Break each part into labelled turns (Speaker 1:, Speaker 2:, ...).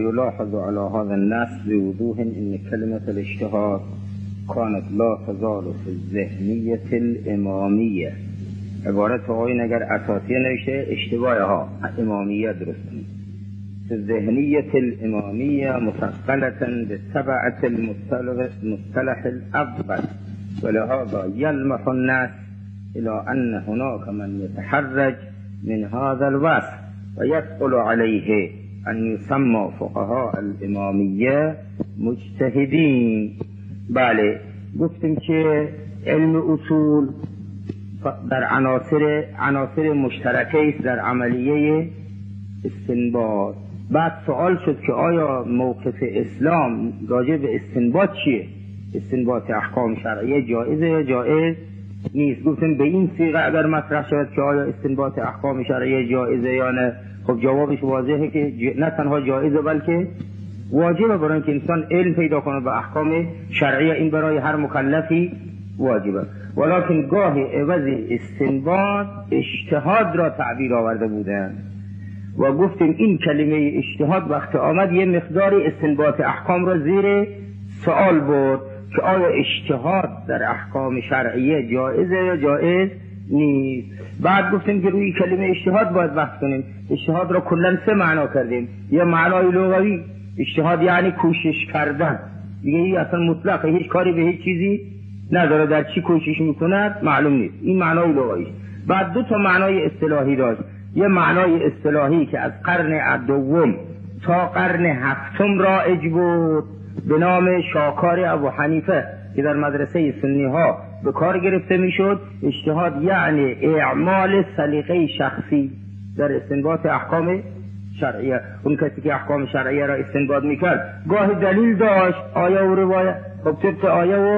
Speaker 1: ويلاحظ على هذا النص بوضوح ان كلمة الاجتهاد كانت لا تزال في الذهنية الامامية. عبارت آقایون اگر اساسیه نوشته اشتباه ها امامیه درست نیست. في الذهنية الامامية مثقلة بتبعة المصطلح الأول، ولهذا يلمح الناس إلى أن هناك من يتحرج من هذا الوصف ويثقل عليه أن يسمى فقهاء الامامیه مجتهدین. بله، گفتیم که علم اصول در عناصر مشترکه است در عملیه استنباط. بعد سوال شد که آیا موقف اسلام راجع به استنباط چیه؟ استنباط احکام شرعیه جایزه یا جایز نیست؟ گفتیم به این صیغه اگر مطرح شود که آیا استنباط احکام شرعیه جایزه یا نه، خب جوابش واضحه که نه تنها جایزه بلکه واجبه، برای اینکه انسان علم پیدا کنه به احکام شرعیه، این برای هر مکلفی واجبه. ولکن گاهی عوض استنباط اجتهاد را تعبیر آورده بودن و گفتیم این کلمه اجتهاد وقت آمد یه مقداری استنباط احکام را زیر سوال برد که آیا اجتهاد در احکام شرعیه جایزه یا جایز نیست. بعد گفتیم که روی کلمه اجتهاد باید بحث کنیم. اجتهاد را کلا سه معنا کردیم. یه معنای لغوی، اجتهاد یعنی کوشش کردن، دیگه اصلا مطلقه، هیچ کاری به هیچ چیزی نداره، در چی کوشش میکند معلوم نیست، این معنای لغوی. بعد دو تا معنای اصطلاحی داشت. یه معنای اصطلاحی که از قرن دوم تا قرن هفتم رایج بود به نام شاکار ابو حنیفه که در مدرسه سنی ها به کار گرفته میشد. اجتهاد یعنی اعمال سلیقه شخصی در استنباط احکام شرعیه. اون کسی که احکام شرعیه را استنباط میکرد گاهی دلیل داشت، آیه و روایه، خب طبق آیه و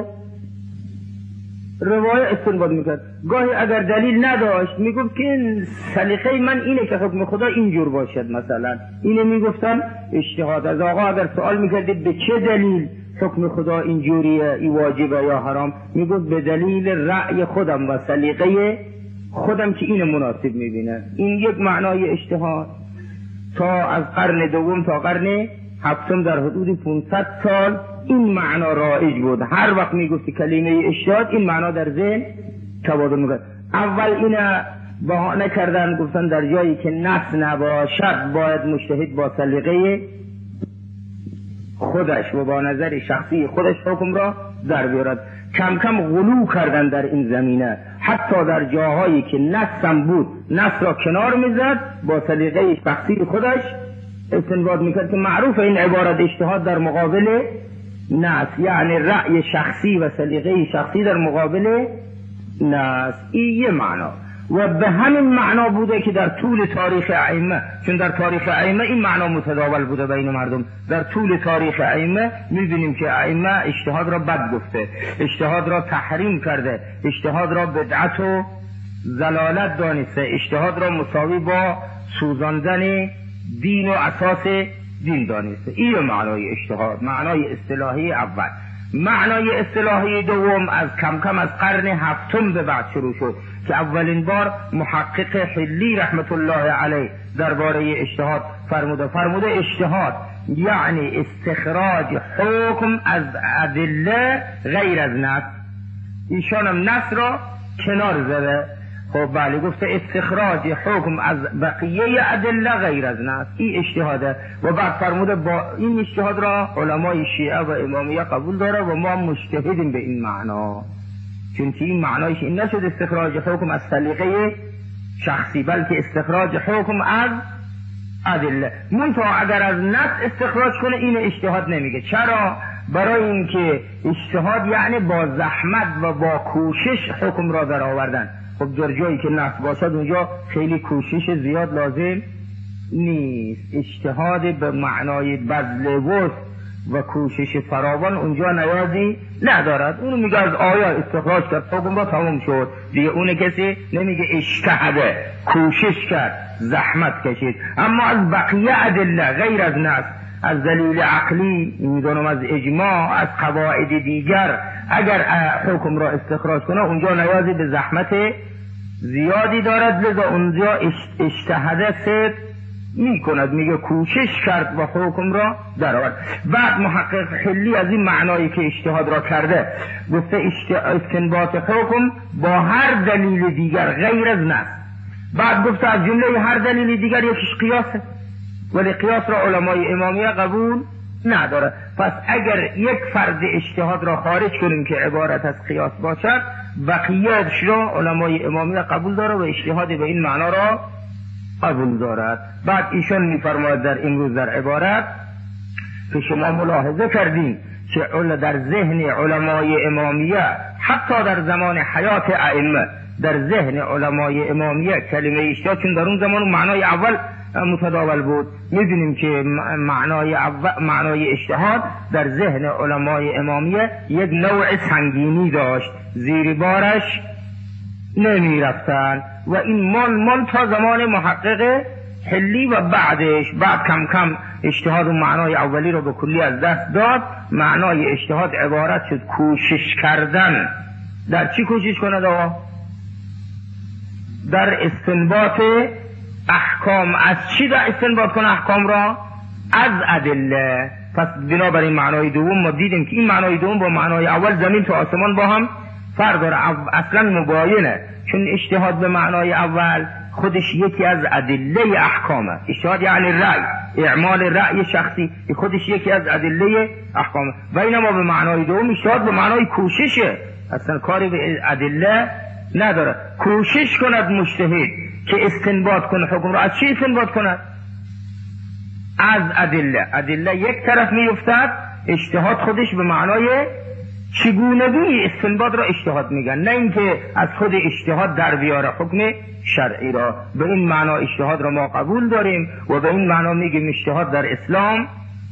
Speaker 1: روایه استنباط میکرد. گاهی اگر دلیل نداشت میگفت که سلیقه من اینه که حکم خدا اینجور باشد، مثلا اینه میگفتن اجتهاد. از آقا اگر سوال میکردید به چه دلیل حکم خدا اینجوریه، این واجبه یا حرام، میگفت به دلیل رأی خودم و سلیقه خودم که اینه مناسب میبینه. این یک معنای اجتهاد. تا از قرن دوم تا قرن هفتم در حدود 500 سال این معنا رایج بود. هر وقت میگفتی کلمه اجتهاد این معنا در ذهن تبادل میکرد. اول اینه بهانه کردن، گفتن در جایی که نص نباشد باید مجتهد با سلیقه خودش و با نظر شخصی خودش حکم را در بیارد. کم کم غلو کردن در این زمینه، حتی در جاهایی که نصم بود نص را کنار میزد، با سلیقه شخصی خودش استنباط میکرد که معروف این عبارت اجتهاد در مقابل نص، یعنی رأی شخصی و سلیقه شخصی در مقابل نص. این یه معنا و به همین معنا بوده که در طول تاریخ ائمه، چون در تاریخ ائمه این معنا متداول بوده بین مردم، در طول تاریخ ائمه می‌بینیم که ائمه اجتهاد را بد گفته، اجتهاد را تحریم کرده، اجتهاد را بدعت و ضلالت دانسته، اجتهاد را مساوی با سوزاندن دین و اساس دین دانسته. این معنای اجتهاد، معنای اصطلاحی اول. معنای اصطلاحی دوم از کم کم از قرن هفتم به بعد شروع شد که اولین بار محقق حلی رحمت الله علیه درباره اجتهاد فرموده اجتهاد یعنی استخراج حکم از ادله غیر از نص. ایشان هم نص را کنار زده. خب بله، گفته استخراج حکم از بقیه ادله غیر از نص، این اجتهاده. و بعد فرموده با این اجتهاد را علمای شیعه و امامیه قبول داره و ما مجتهدیم به این معنا، چون که این معنایش این نشد استخراج حکم از سلیقه شخصی، بلکه استخراج حکم از ادله. منتها اگر از نص استخراج کنه این اجتهاد نمیگه. چرا؟ برای اینکه اجتهاد یعنی با زحمت و با کوشش حکم را در آوردن. خب در جایی که نص باشد اونجا خیلی کوشش زیاد لازم نیست. اجتهاد به معنای بذل وسع و کوشش فراوان اونجا نیازی ندارد. اونو میگه از آیا استخراج کرد حکم را تمام شد دیگه. اون کسی نمیگه اجتهاده، کوشش کرد، زحمت کشید. اما از بقیه ادله غیر از نص، از دلیل عقلی، میدونم از اجماع، از قواعد دیگر، اگر حکم را استخراج کنه اونجا نیازی به زحمت زیادی دارد. لذا اونجا اجتهاده صرف میکند، میگه کوشش کرد و حکم را در آورد. بعد محقق حلی از این معنایی که اجتهاد را کرده گفته استنباط حکم با هر دلیل دیگر غیر از نص. بعد گفته از جمله هر دلیل دیگر یکیش قیاسه، ولی قیاس را علمای امامیه قبول نداره. پس اگر یک فرض اجتهاد را خارج کنیم که عبارت از قیاس باشد، بقیه‌اش را علمای امامیه قبول داره و اجتهاد به این معنا را قبول دارد. بعد ایشان می‌فرماید در امروز در عبارت که شما ملاحظه کردین که در ذهن علمای امامیه حتی در زمان حیات ائمه، در ذهن علمای امامیه کلمه اجتهاد، چون در اون زمان معنای اول متداول بود، می‌بینیم که معنای اجتهاد در ذهن علمای امامیه یک نوع سنگینی داشت، زیر بارش نمی رفتن و این مال تا زمان محقق حلی و بعدش. بعد کم کم اجتهاد و معنای اولی رو به کلی از دست داد. معنای اجتهاد عبارت شد کوشش کردن. در چی کوشش کند آقا؟ در استنباط احکام. از چی در استنباط کنه احکام را؟ از ادله. پس بنابراین معنای دوم ما دیدیم که این معنای دوم با معنای اول زمین تا آسمان با هم فرق داره، اصلا مباینه. چون اجتهاد به معنای اول خودش یکی از ادله احکامه. اجتهاد یعنی رأی، اعمال رأی شخصی، خودش یکی از ادله احکامه. و اینما به معنای دوم اجتهاد به معنای کوششه، اصلا کاری به ادله نداره. کوشش کند مجتهد که استنباط کنه حکم را. از چی استنباط کند؟ از ادله. ادله یک طرف میافتد، اجتهاد خودش به معنای چگونگی استنباط را اجتهاد میگن، نه اینکه از خود اجتهاد در بیاره حکم شرعی را. به این معنا اجتهاد را ما قبول داریم و به این معنا میگیم اجتهاد در اسلام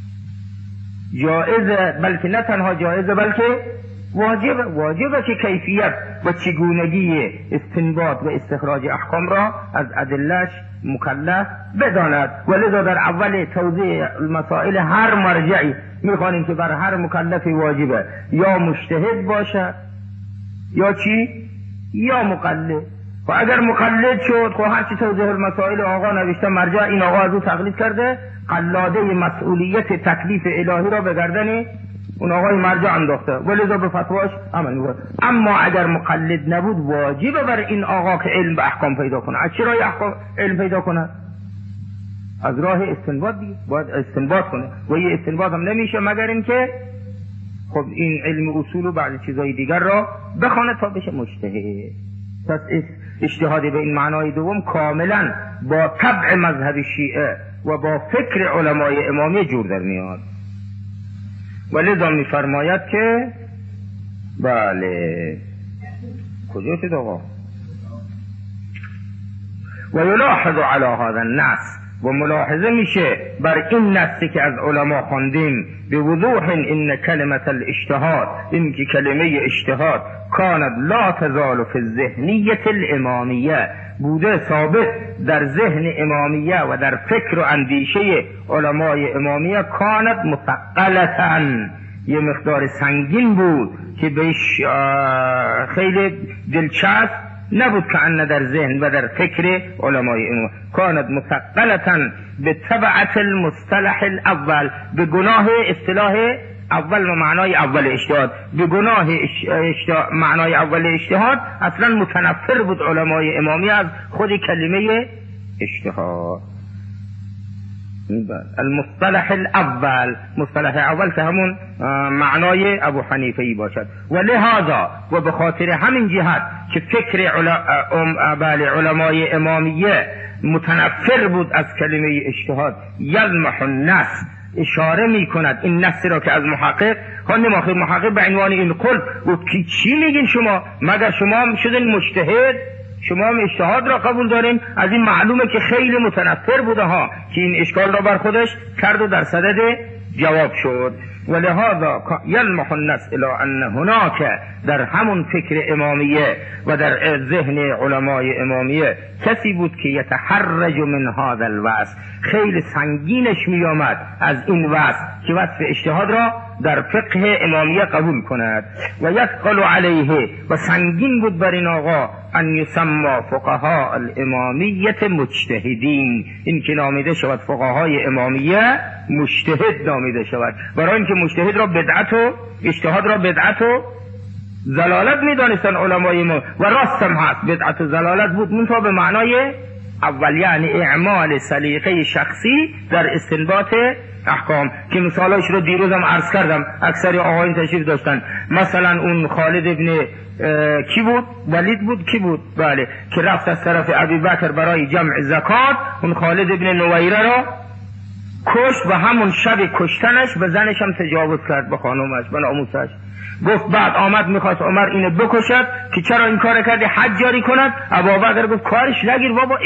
Speaker 1: جایزه، بلکه نه تنها جایزه بلکه واجبه که کیفیت و چگونگی استنباط و استخراج احکام را از ادلهش مکلف بداند. ولذا در اول توضیح المسائل هر مرجعی میخوانیم که بر هر مکلفی واجبه یا مجتهد باشه یا چی؟ یا مقلد. و اگر مقلد شد خب هرچی توضیح المسائل آقا نوشته مرجع این آقا از او تقلید کرده، قلاده مسئولیت تکلیف الهی را به گردن اون آقای مرجع انداخته، ولذا به فتواش عمل میکنه. اما اگر مقلد نبود واجبه بر این آقا که علم به احکام پیدا کنه. از چه راهی علم پیدا کنه؟ از راه استنباط دیگه. باید استنباط کنه و یه استنباط هم نمیشه مگر این که خب این علم اصول و بعضی چیزای دیگر را بخونه تا بشه مجتهد. پس اجتهاد به این معنای دوم کاملا با طبع مذهب شیعه و با فکر علمای امامی جور در میاد. ولذا میفرماید که بله کجا شد آقا؟ و یلاحظ علی هذا النص، و ملاحظه میشه بر این نصی که از علما خواندیم به وضوح این کلمه الاجتهاد، این که کلمه اجتهاد کانت لا تزال فی الذهنیه الامامیه، بوده ثابت در ذهن امامیه و در فکر و اندیشه علمای امامیه، کانت مثقلتا، یه مقدار سنگین بود که بهش خیلی دلچسب نبود که ان در ذهن و در فکر علمای امام. کانت مثقلتا به تبعت المصطلح الاول، به گناه اصطلاح اول و معنای اول اجتهاد، به گناه معنای اول اجتهاد اصلا متنفر بود علمای امامی از خود کلمه اجتهاد. المصطلح الاول، مصطلح اول که همون معنای ابو حنیفه ای باشد. و لهذا و به خاطر همین جهت که فکر علمای امامیه متنفر بود از کلمه اجتهاد، یلمح النص، اشاره می کند این نص را که از محقق خواندیم. آخر محقق به عنوان این قول گفت که چی میگین شما؟ مگر شما هم شدین مجتهد؟ شما هم اجتهاد را قبول دارین؟ از این معلومه که خیلی متنفر بوده ها، که این اشکال را بر خودش کرد و در صدد جواب شد. ولهذا یلمح النص الی ان هناک، در همون فکر امامیه و در ذهن علمای امامیه کسی بود که یتحرج من هذا الوصف، خیلی سنگینش می آمد از این وصف که وصف اجتهاد را در فقه امامیه قبول کند. و یثقل علیه، و سنگین بود بر این آقا، ان یسمى فقهاء الامامیه مجتهدین، این که نامیده شود فقهای امامیه مجتهد نامیده شود، برای اینکه مجتهد را بدعت و اجتهاد را بدعت و ضلالت میدانستن علمای ما، و راستم هست بدعت و ضلالت بود، منتها به معنای اول، یعنی اعمال سلیقه شخصی در استنباط احکام، که مثالاش رو دیروزم عرض کردم، اکثر آقایان تشریف داشتن. مثلا اون خالد ابن کی بود؟ ولید بود؟ کی بود؟ بله، که رفت از طرف ابی بکر برای جمع زکات، اون خالد ابن نویره را کشت و همون شب کشتنش به زنش هم تجاوز کرد، به خانومش، به ناموسش. گفت بعد آمد میخواست عمر اینو بکشد که چرا این کار کردی، حد جاری کند. ابوبکر گفت کارش نگیر بابا،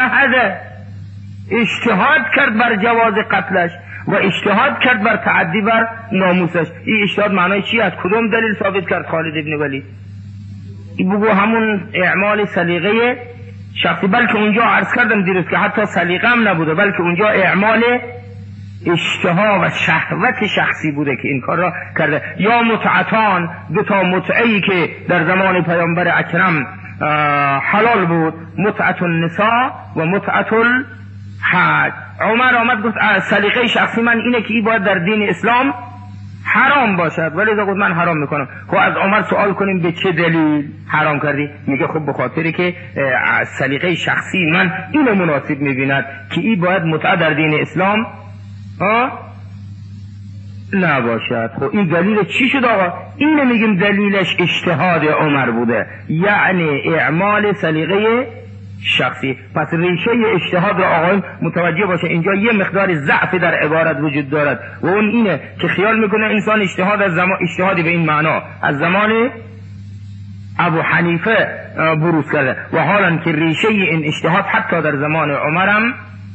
Speaker 1: اجتهاد کرد بر جواز قتلش و اجتهاد کرد بر تعدی بر ناموسش. این اجتهاد معنای چی؟ از کدوم دلیل ثابت کرد خالد ابن ولید؟ این بگو همون اعمال سلیقه شخصی، بلکه اونجا عرض کردم دیروز که حتی سلیقه هم نبوده، بلکه اونجا اعمال اشتها و شهوت شخصی بوده که این کار را کرده. یا متعتان، دو تا متعهی که در زمان پیامبر اکرم حلال بود، متعت النساء و متعت الحج. عمر آمد گفت سلیقه شخصی من اینه که این باید در دین اسلام حرام باشد، ولی گفت من حرام میکنم. خب از عمر سوال کنیم به چه دلیل حرام کردی؟ میگه خب به خاطری که سلیقه شخصی من اینو مناسب میبیند که این باید متعه در دین اسلام نباشد. خب این دلیل چی شد آقا؟ اینو میگیم دلیلش اجتهاد عمر بوده، یعنی اعمال سلیقه شخصی. پس ریشه اجتهاد را آقایون متوجه باشه، اینجا یه مقدار ضعف در عبارت وجود دارد و اون اینه که خیال میکنه انسان اجتهادی به این معنا از زمان ابو حنیفه بروز کرده، و حالا که ریشه این اجتهاد حتی در زمان عمرم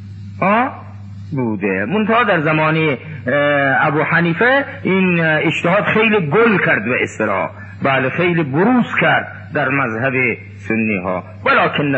Speaker 1: بوده، منتها در زمان ابو حنیفه این اجتهاد خیلی گل کرد به اصطلاح، بله خیلی بروز کرد در مذهب سنی ها. ولکن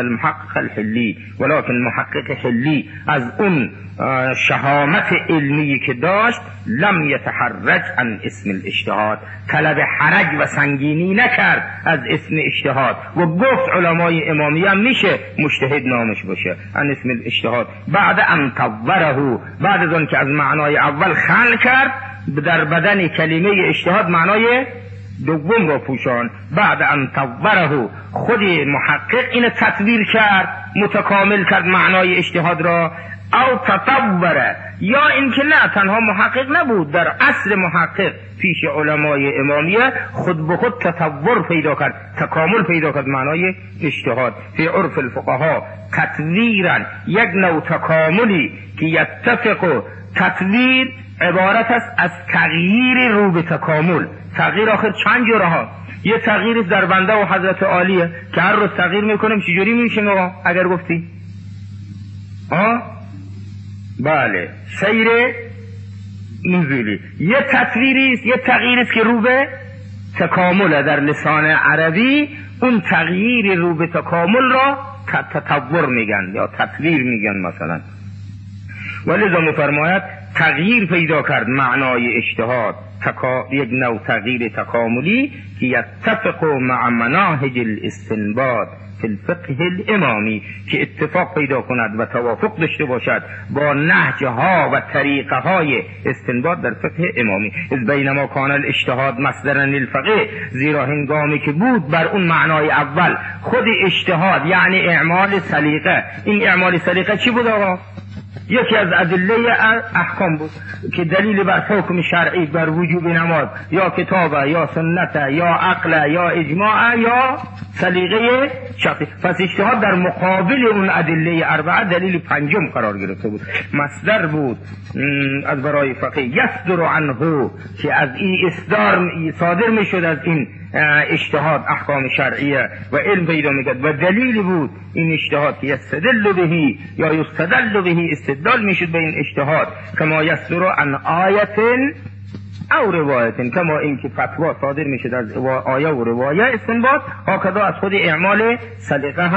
Speaker 1: محقق حلی از اون شهامت علمی که داشت لم یتحرج عن اسم الاجتهاد، طلب حرج و سنگینی نکرد از اسم اجتهاد و گفت علمای امامیه هم میشه مجتهد نامش باشه عن اسم الاجتهاد، بعد ان طوره، بعد از اون که از معنای اول خلق کرد در بدن کلمه اجتهاد معنای دوم را پوشان. بعد ان طوره، خود محقق این تطویر کرد، متکامل کرد معنای اجتهاد را. او تطوره، یا اینکه نه تنها محقق نبود، در اصل محقق پیش علمای امامیه خود به خود تطور پیدا کرد، تکامل پیدا کرد معنای اجتهاد. فی عرف الفقها تطویرا، یک نوع تکاملی که یتفق. تطویر عبارت است از تغییر رو به تکامل. تغییر آخر چند جوره ها، یه تغییر در بنده و حضرت عالیه که هر روز تغییر میکنیم، چجوری میشیم آقا اگر گفتی؟ بله، سیر نزولی. یه تطویریست، یه تغییریست که رو به تکامل در لسان عربی، اون تغییر رو به تکامل را تطور میگن یا تطویر میگن مثلا. ولذا میفرماید تغییر پیدا کرد معنای اجتهاد، یک نوع تغییر تکاملی که یتفق مع مناهج الاستنباط فی الفقه الامامی، که اتفاق پیدا کند و توافق داشته باشد با نهج ها و طریقه های استنباط در فقه امامی. از بینما کان الاجتهاد مصدرا للفقه، زیرا هنگامی که بود بر اون معنای اول خود اجتهاد یعنی اعمال سلیقه. این اعمال سلیقه چی بود آقا؟ یکی از ادله احکام بود که دلیل بر حکم شرعی بر وجوب نماز یا کتابه یا سنته یا عقل یا اجماع یا سلیقه شخصی. پس اجتهاد در مقابل اون ادله اربعه دلیل پنجم قرار گرفته بود، مصدر بود از برای فقه. یصدر عنه، که از این اصدار صادر میشد از این اجتهاد احکام شرعیه و علم پیدا میکرد و دلیل بود این اجتهاد که یستدل بهی یا یستدل بهی، استدلال میشد به این اجتهاد. کما یصدر عن آیت او روایت، کما این که فتوا صادر میشد از آیه و روایه استنباط، هکذا از خود اعمال سلیقه هم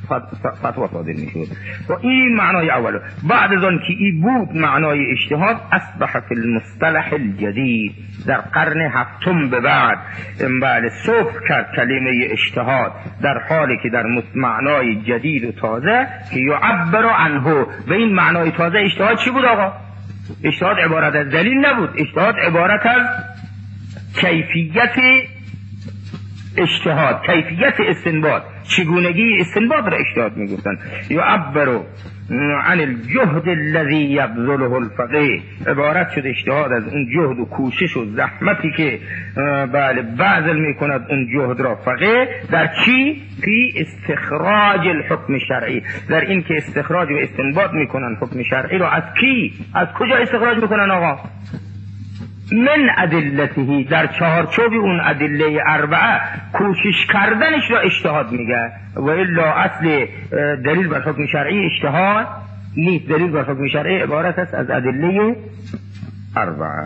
Speaker 1: فتوا صادر میشد. و این معنای اول. بعد از آن که این بود معنای اجتهاد، اصبح فی المصطلح الجدید، در قرن هفتم به بعد صبح کرد کلمه اجتهاد در حالی که در معنای جدید و تازه که یعبر عنه. به این معنای تازه اجتهاد چی بود آقا؟ اجتهاد عبارت از دلیل نبود، اجتهاد عبارت از کیفیت اجتهاد، کیفیت استنباط، چگونگی استنباط را اجتهاد میگفتن. یعبر عن الجهد الذي يبذله الفقيه، عبارت شد اجتهاد از اون جهد و کوشش و زحمتی که بذل میکند اون جهد را فقیه در چی؟ فی استخراج الحکم شرعی، در این که استخراج و استنباط میکنن حکم شرعی را از کی؟ از کجا استخراج میکنن آقا؟ من ادلته، در چهارچوب اون ادله اربعه کوشش کردنش را اجتهاد میگه. و الا اصل دلیل بر حکم شرعی اجتهاد نیست، دلیل بر حکم شرعی عبارت است از ادله اربعه.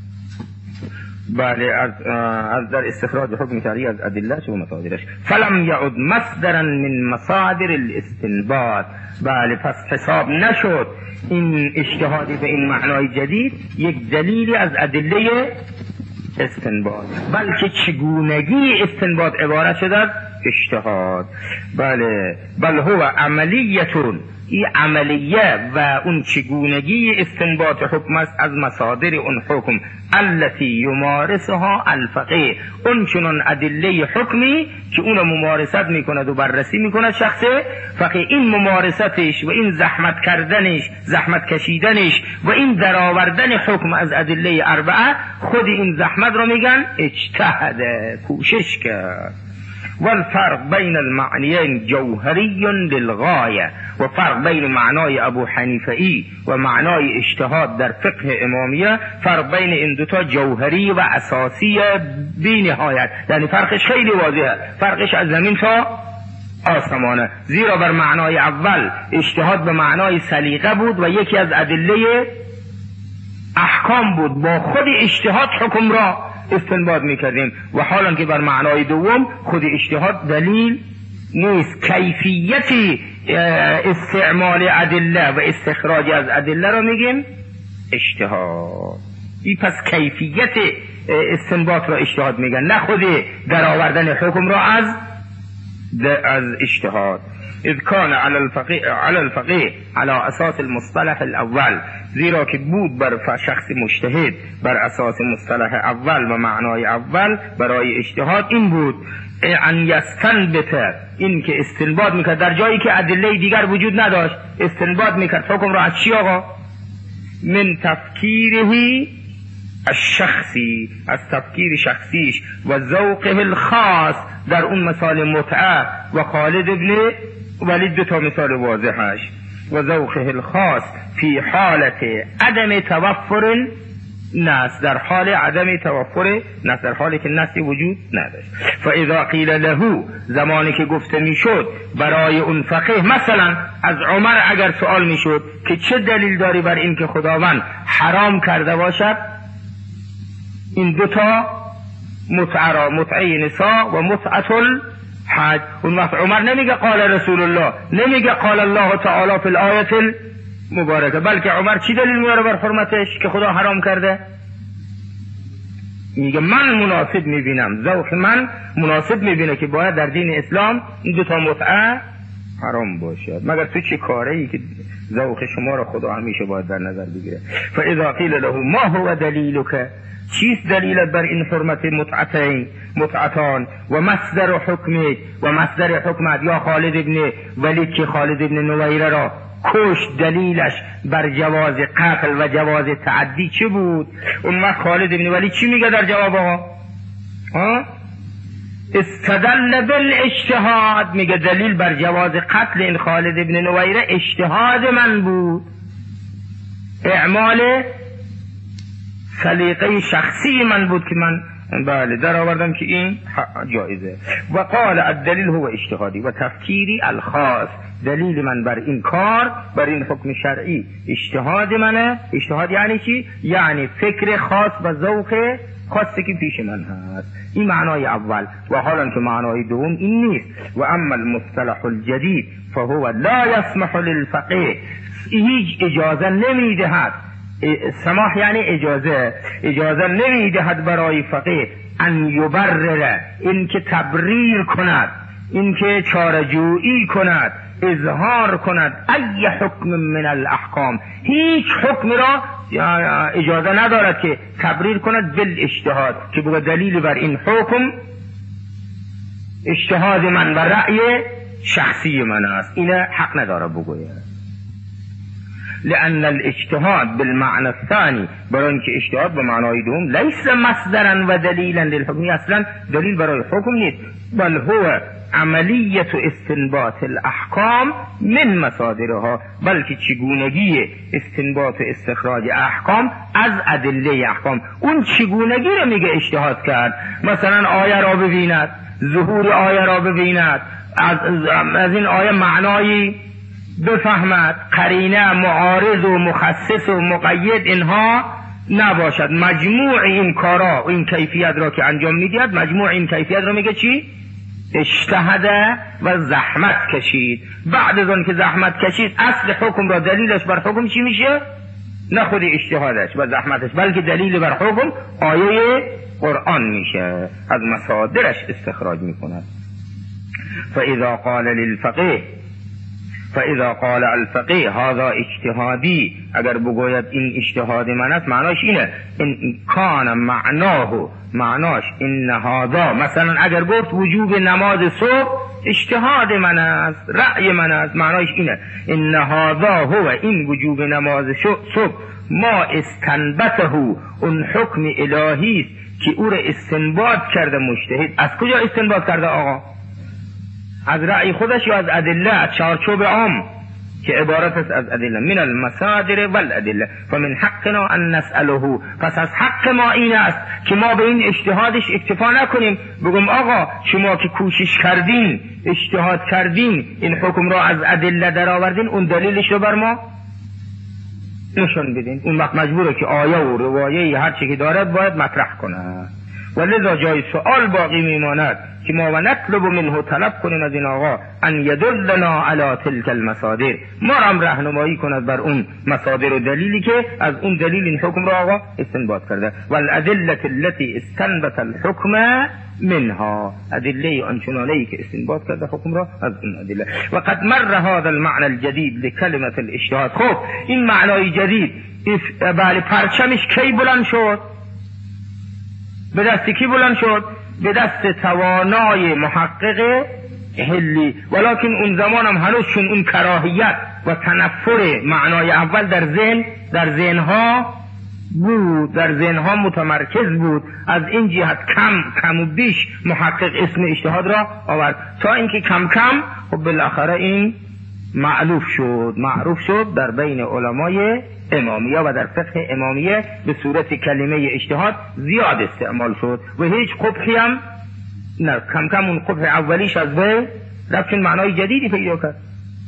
Speaker 1: بله، از در استخراج حکم شرعی از ادلهش و مصادرش. فلم یعد مصدرا من مصادر الاستنباط، بله پس حساب نشد این اجتهادی به این معنای جدید یک دلیلی از ادله استنباط، بلکه چگونگی استنباط عبارت شد از اجتهاد. بله، بل هو عملیتون، این عملیه و اون چگونگی استنباط حکم است از مصادر اون حکم التي یمارسها الفقیه، اون چنان ادله حکمی که اون ممارست میکند و بررسی میکند شخص فقیه. این ممارستش و این زحمت کردنش، زحمت کشیدنش و این درآوردن حکم از ادله اربعه، خود این زحمت رو میگن اجتهاد، کوشش کرد. والفرق بین المعنیین جوهری للغایه، و فرق بین معنای ابو حنیفه‌ای و معنای اجتهاد در فقه امامیه، فرق بین این دوتا جوهری و اساسی بی نهایت، یعنی فرقش خیلی واضحه، فرقش از زمین تا آسمانه. زیرا بر معنای اول اجتهاد به معنای سلیقه بود و یکی از ادله احکام بود، با خود اجتهاد حکم را استنباط میکردیم، و حالا که بر معنای دوم خود اجتهاد دلیل نیست، کیفیت استعمال ادله و استخراج از ادله را میگیم اجتهاد. این پس کیفیت استنباط را اجتهاد میگن، نه خود در آوردن حکم را از اجتهاد. اذ کان علی الفقیه علی اساس المصطلح الاول، زیرا که بود بر شخص مجتهد بر اساس مصطلح اول و معنای اول برای اجتهاد این بود ان یستنبط، این که استنباط میکرد در جایی که ادله دیگر وجود نداشت، استنباط میکرد حکم را از چی آقا؟ من تفکیره الشخصی، از تفکیر شخصیش، و ذوقه الخاص، در اون مثال متعه و خالد ابن ولید دو تا مثال واضحش، و ذوقه الخاص فی حالت عدم توفر نص، در حال عدم توفر نص، در حالی که نصی وجود نداشت. فاذا قیل له، زمانی که گفته میشد برای اون فقیه، مثلا از عمر اگر سوال میشد که چه دلیل داری بر این که خداوند حرام کرده باشد این دوتا متعه نساء و متعه الحج، اون وقت عمر نمیگه قال رسول الله، نمیگه قال الله تعالی فی الآیت المبارکه، بلکه عمر چی دلیل میاره بر حرمتش که خدا حرام کرده؟ میگه من مناسب میبینم، ذوق من مناسب میبینه که باید در دین اسلام این دوتا متعه حرام باشد، مگر تو چه کاره ای که ذوق شما را خدا همیشه باید در نظر بگیره. فاذا قیل له ما هو دلیلک، چیست دلیلت بر این حرمت متعتان و مصدر حکمت، و مصدر حکمت یا خالد ابن ولید که خالد ابن نویره را کشت، دلیلش بر جواز قتل و جواز تعدی چه بود؟ اون وقت خالد ابن ولید چی میگه در جواب آقا؟ استدل بالاجتهاد، میگه دلیل بر جواز قتل این خالد ابن نویره اجتهاد من بود، اعمال سلیقه شخصی من بود که من بله در آوردم که این جایزه. و قال الدلیل هو اجتهادی و تفکیری الخاص، دلیل من بر این کار، بر این حکم شرعی اجتهاد منه. اجتهاد یعنی چی؟ یعنی فکر خاص و ذوق خاصی که پیش من هست. این معنای اول. و حالا که معنای دوم این نیست. و اما المصطلح الجدید فهو لا يسمح للفقيه، هیچ اجازه نمیدهد، سماح یعنی اجازه نمیدهد برای فقیه ان یبرر، این که تبریر کند، این که چاره‌جویی کند، اظهار کند ای حکم من الاحکام، هیچ حکم را اجازه ندارد که تبریر کند بالاجتهاد، که بگه دلیل بر این حکم اجتهاد من و رأی شخصی من است. این حق نداره بگوید. لأن الاجتهاد بالمعنى الثاني، برای اینکه اجتهاد به معنای دوم لیس مصدرا و دلیلا للحکم، اصلا دلیل برای حکم نیست، بل هو عملیت استنباط الاحکام من مصادرها، بلکه چگونگی استنباط و استخراج احکام از ادله احکام. اون چگونگی رو میگه اجتهاد کرد. مثلا آیه را ببیند، ظهور آیه را ببیند، از این آیه معنایی بفهمد، قرینه معارض و مخصص و مقید اینها نباشد. مجموع این کارا و این کیفیت را که انجام میدهد، مجموع این کیفیت را میگه چی؟ اجتهد و زحمت کشید. بعد از اون که زحمت کشید، اصل حکم را دلیلش بر حکم چی میشه؟ نه خود اجتهادش و زحمتش، بلکه دلیل بر حکم آیه قرآن میشه، از مصادرش استخراج میکند. فاذا قال للفقيه، فاذا قال الفقيه هذا اجتهادی، اگر بگوید این اجتهاد من است، معناش اینه این کان معناش این هذا، مثلا اگر گفت وجوب نماز صبح اجتهاد من است، رأی من است، معناش اینه این هذا هو، این وجوب نماز صبح ما استنبطه، اون حکم الهی است که او را استنباط کرده مجتهد. از کجا استنباط کرده آقا؟ از رأی خودش یا از ادله، از چارچوب عام که عبارت است از ادله، من المصادر والادله، فمن حقنا ان نسأله، پس از حق ما این است که ما به این اجتهادش اکتفا نکنیم، بگم آقا شما که کوشش کردین، اجتهاد کردین، این حکم را از ادله در آوردین، اون دلیلش رو بر ما نشون بدین. اون وقت مجبوره که آیه و روایه هر چی که دارد باید مطرح کنه. ولذا جای سؤال باقی میماند که ما و نطلب منه، طلب کنیم از این آقا ان یدلنا علی تلک المصادر، ما هم راهنمایی کند بر اون مصادر و دلیلی که از اون دلیل این حکم را آقا استنباط کرده. والادله التي استنبط الحكم منها، ادله آنچنانه‌ای که استنباط کرده حکم را از اون ادله. و قد مر هذا المعنى الجديد لكلمه الاجتهاد. خب این معنای جدید بله پرچمش کی بلند شد؟ به دست کی بلند شد؟ به دست توانای محقق حلی. ولکن اون زمان هم هنوز چون اون کراهیت و تنفر معنای اول در ذهنها بود، در ذهنها متمرکز بود، از این جهت کم و بیش محقق اسم اجتهاد را آورد، تا اینکه کم کم خب بالاخره این معروف شد در بین علمای امامیه و در فقه امامیه به صورت کلمه اجتهاد زیاد استعمال شد و هیچ قبحی هم نه، کم کم اون قبح اولیش از بین رفت، چون معنای جدیدی پیدا کرد.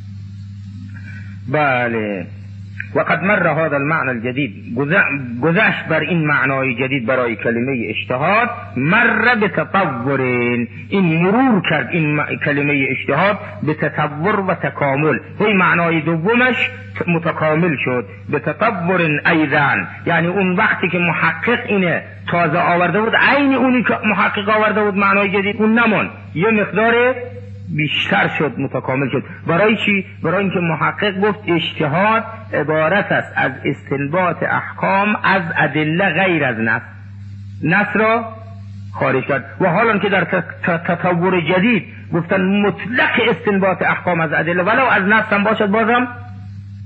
Speaker 1: بله. وقد مر هذا المعنى الجديد، گذشت بر این معنای جدید برای کلمه اجتهاد، مر به تطور، این مرور کرد این کلمه اجتهاد به تطور و تکامل، این معنای دومش متکامل شد به تطور ایضا، یعنی اون وقتی که محقق اینه تازه آورده بود، عین اونی که محقق آورده بود معنای جدید اون نمون، یه مقدار بیشتر شد، متکامل شد. برای چی؟ برای اینکه محقق گفت اجتهاد عبارت است از استنباط احکام از ادله غیر از نص را خارج کرد. و حالا که در تطور جدید گفتن مطلق استنباط احکام از ادله ولو از نص هم باشد بازم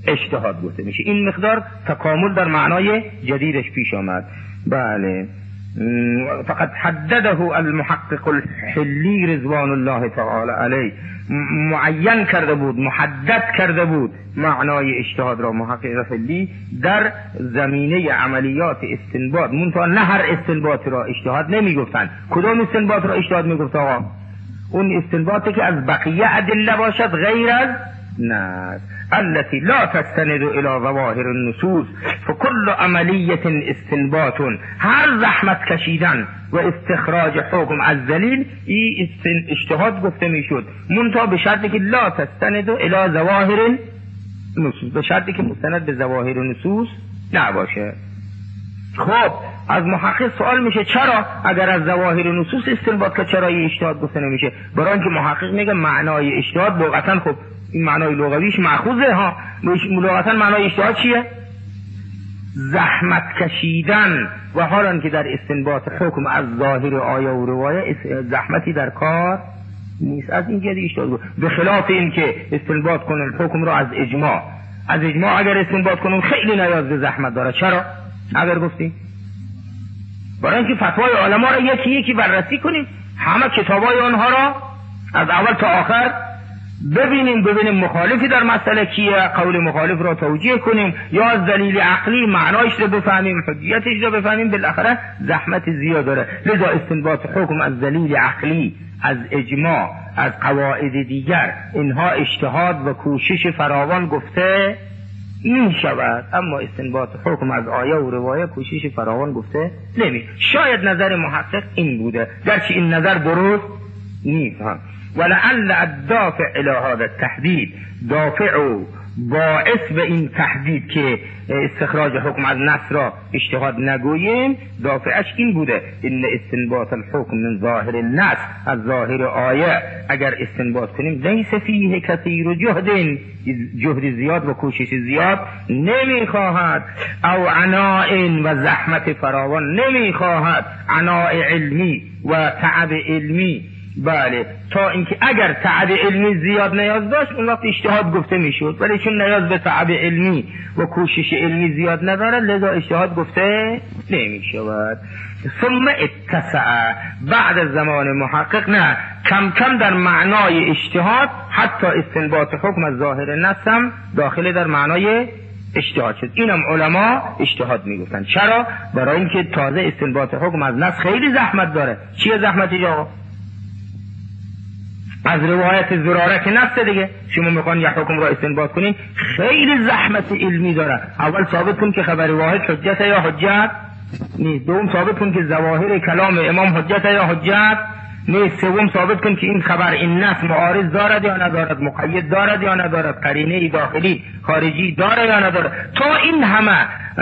Speaker 1: اجتهاد گفته میشه. این مقدار تکامل در معنای جدیدش پیش آمد. بله. فقد حدده المحقق الحلی رضوان الله تعالی علیه، معین کرده بود، محدد کرده بود معنای اجتهاد را محقق حلی در زمینه عملیات استنباط. منتها نه هر استنباط را اجتهاد نمی گفتن. کدام استنباط را اجتهاد می گفت آقا؟ اون استنباطی که از بقیه ادله باشد غیر از نص، التي لا تستند الى ظواهر النصوص فكل عملیه استنباط. هر زحمت کشیدن و استخراج حکم از دلیل این اجتهاد گفته میشد، منتها به شرطی که لا تستند الى ظواهر النصوص، به شرطی که مستند به ظواهر النصوص نباشه. خب از محقق سوال میشه چرا اگر از ظواهر نصوص استنباط که چرا این اجتهاد گفته نمیشه؟ برای اینکه محقق میگه معنای اجتهاد لغتا، خب این معنای لغویش مأخوذه ها، لغتا معنای اجتهاد چیه؟ زحمت کشیدن، و حالا که در استنباط حکم از ظاهر آیه و روایه زحمتی در کار نیست. از این جهت اجتهاد گفت. به خلاف این که استنباط کنیم حکم رو از اجماع اگر استنباط کنیم خیلی نیاز به زحمت داره. چرا؟ اگر گفتیم برای اینکه فتوای علما را یکی یکی بررسی کنیم، همه کتابای آنها را از اول تا آخر ببینیم مخالفی در مسئله کیه، قول مخالف را توجیه کنیم، یا از دلیل عقلی معنایش را بفهمیم، حجیتش را بفهمیم. بالاخره زحمت زیاد داره. لذا استنباط حکم از دلیل عقلی، از اجماع، از قواعد دیگر، اینها اجتهاد و کوشش فراوان گفته می شود. اما استنباط حکم از آیه و روایه کوشش فراوان گفته نمی. شاید نظر محقق این بوده، گرچه این نظر درست نیست. ولعل الدافع الى هذا التحديد، دافع و باعث به این تحدید که استخراج حکم از نص را اجتهاد نگوییم، دافعش این بوده ان استنباط الحکم من ظاهر النص، از ظاهر آیه اگر استنباط کنیم لیس فیه کثیر جهد زیاد و کوشش زیاد نمیخواهد، او عناء و زحمت فراوان نمیخواهد، عناء علمی و تعب علمی. بله، تا اینکه اگر تعب علمی زیاد نیاز داشت اون وقت اجتهاد گفته میشد، ولی چون نیاز به تعب علمی و کوشش علمی زیاد نداره لذا اجتهاد گفته نمیشود. ثم اتسع، بعد از زمان محقق نه، کم کم در معنای اجتهاد حتی استنباط حکم از ظاهر نص هم داخل در معنای اجتهاد شد. اینم علما اجتهاد میگفتن. چرا؟ برای اینکه تازه استنباط حکم از نص خیلی زحمت داره. چیه زحمتی آقا؟ از روایت زراره که نفس دیگه، شما میخوان یک حکم را استنباط کنین خیلی زحمت علمی داره. اول ثابت کن که خبر واحد حجت یا حجت نیست، دوم ثابت کن که ظواهر کلام امام حجت یا حجت نیست، سوم ثابت کن که این خبر این نص معارض دارد یا ندارد، مقید دارد یا ندارد، قرینه داخلی خارجی داره یا نداره. تا این همه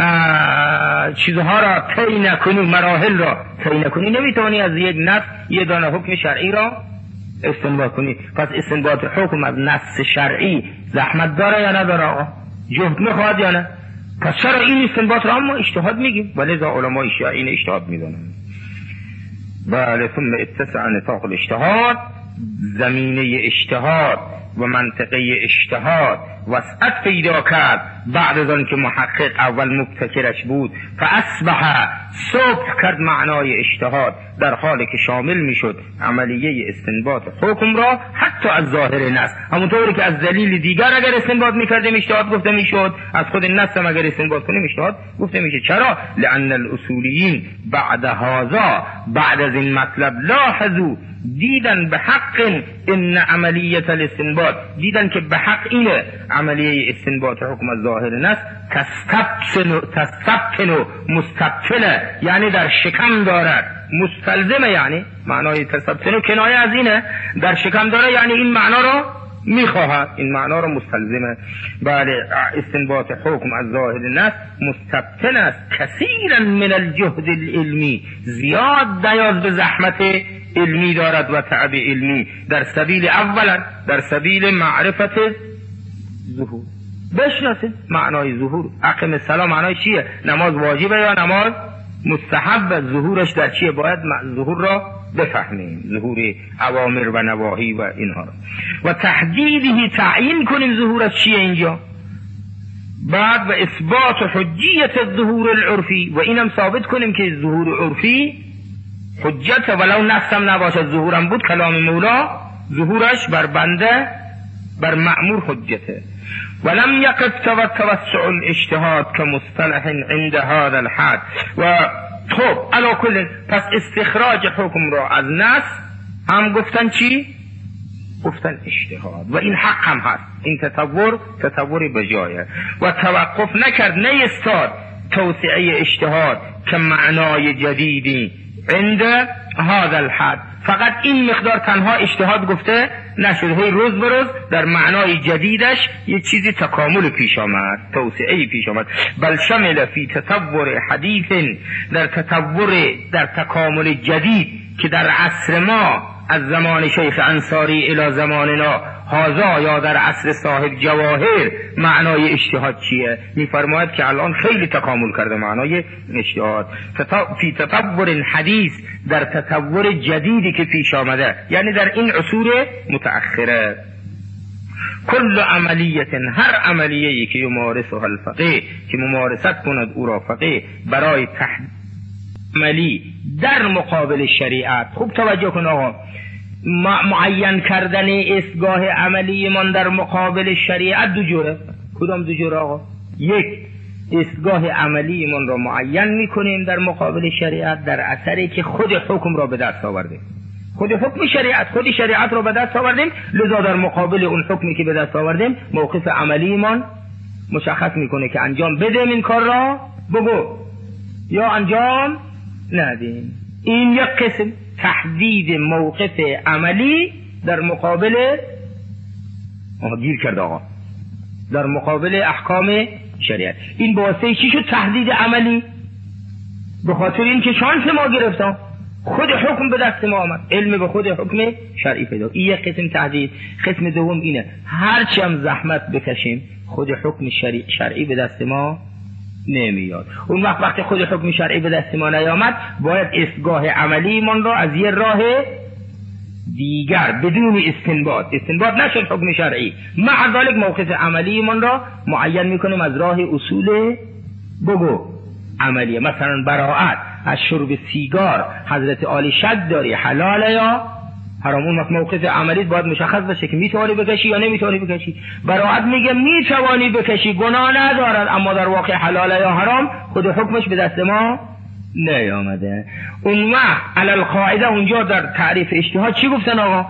Speaker 1: چیزها را طی نکنی، مراحل را طی نکنی، نمیتونی از یک نص یه دانه حکم شرعی را استنباط کنی. پس استنباط حکم از نص شرعی زحمت داره یا نداره آقا؟ جهد میخواد یا نه؟ پس چرا این استنباط را ما اجتهاد میگیم؟ ولذا علمای شیعه این اجتهاد میدونن. بله، ثم اتسع نطاق الاجتهاد، زمینه اجتهاد و منطقه اجتهاد وسعت پیدا کرد بعد از آن که محقق اول مبتکرش بود. فاصبح، صبح کرد معنای اجتهاد در حالی که شامل میشد عملیه استنباط حکم را حتی از ظاهر نص، همونطوری که از دلیل دیگر اگر استنباط میکردیم اجتهاد گفته میشد، از خود نص هم اگر استنباط کنیم اجتهاد گفته میشه. چرا؟ لان الاصولیین بعد هذا، بعد از این مطلب، لاحظوا، دیدن به حق ان عملیت الاستنباط، دیدن که به حق اینه عملیه استنباط حکم از ظاهر نص تستبطن مستبطنه، یعنی در شکم دارد، مستلزمه، یعنی معنای تستبطن کنایه از اینه، در شکم داره، یعنی این معنا رو میخواهد، این معنا رو مستلزمه. بله، استنباط حکم از ظاهر نص مستبطن است، کثیرا من الجهد العلمی، زیاد نیاز به زحمت علمی دارد و تعب علمی، در سبیل اولا در سبیل معرفت ظهور. بشناسید معنای ظهور. اقیم الصلاة معنای چیه؟ نماز واجبه یا نماز مستحب؟ ظهورش در چیه؟ باید ظهور را بفهمیم، ظهور اوامر و نواهی و اینها را. و تحدیدی، تعیین کنیم ظهورش چیه اینجا. بعد و اثبات حجیت الظهور العرفی، و اینم ثابت کنیم که ظهور عرفی حجت ولو نصم نباشد، ظهورم بود کلام مولا، ظهورش بر بنده بر مأمور حجته. ولم یقف توسع الاجتهاد كمصطلح عند هذا الحد. و خب علا کل، پس استخراج حکم را از نص هم گفتن چی؟ گفتن اجتهاد، و این حق هم هست، این تطوری بجایه. و توقف نکرد، نیستاد توسعه اجتهاد که معنای جدیدی عند هذا الحد، فقط این مقدار تنها اجتهاد گفته نشد، هی روز به روز در معنای جدیدش یک چیزی تکامل پیش آمد، توسعه پیش آمد. بل شمل فی تطور حدیث، در تکامل جدید که در عصر ما از زمان شیخ انصاری الی زماننا هذا، یا در عصر صاحب جواهر، معنای اجتهاد چیه؟ میفرماید که الان خیلی تکامل کرده معنای اجتهاد. فی تطور حدیث، در تطور جدیدی که پیش آمده، یعنی در این عصور متأخره. کل عملیت، هر عملیه‌ای که یمارسها الفقیه، که ممارست کند او را فقیه برای عملی در مقابل شریعت. خوب توجه کن آقا، معین کردن استگاه عملی من در مقابل شریعت دو جوره. کدام دو جوره آقا؟ یک، استگاه عملی من را معین میکنیم در مقابل شریعت در اثری که خود حکم را به دست آوردیم، خود حکم شریعت، خود شریعت را به دست آوردیم، لذا در مقابل اون حکمی که به دست آوردیم موقف عملی من مشخص میکنه که انجام بدیم این کار را بگو یا انجام ندیم. این یک قسم تحدید موقف عملی در مقابل گیر کرد آقا، در مقابل احکام شریعت. این باسه چی شد تحدید عملی؟ به خاطر این که شانس ما گرفتم، خود حکم به دست ما آمد، علم به خود حکم شرعی پیدا. این یک قسم تحدید. قسم دوم اینه هرچی هم زحمت بکشیم خود حکم شرعی به دست ما نمیاد. اون وقت خود حکم شرعی به دست ما نیامد، باید استگاه عملی من را از یه راه دیگر بدون استنباط نشد حکم شرعی، مع ذلك موقف عملی من را معین میکنیم از راه اصول بگو عملیه. مثلا براءت از شرب سیگار حضرت عالی شک داری حلاله یا حرام، اون وقت موقف عملی باید مشخص بشه که میتوانی بکشی یا نمیتوانی بکشی. براءت میگه میتوانی بکشی، گناه ندارد، اما در واقع حلاله یا حرام، خود حکمش به دست ما نیامده. اون وقت علی القاعده اونجا در تعریف اجتهاد چی گفتن آقا؟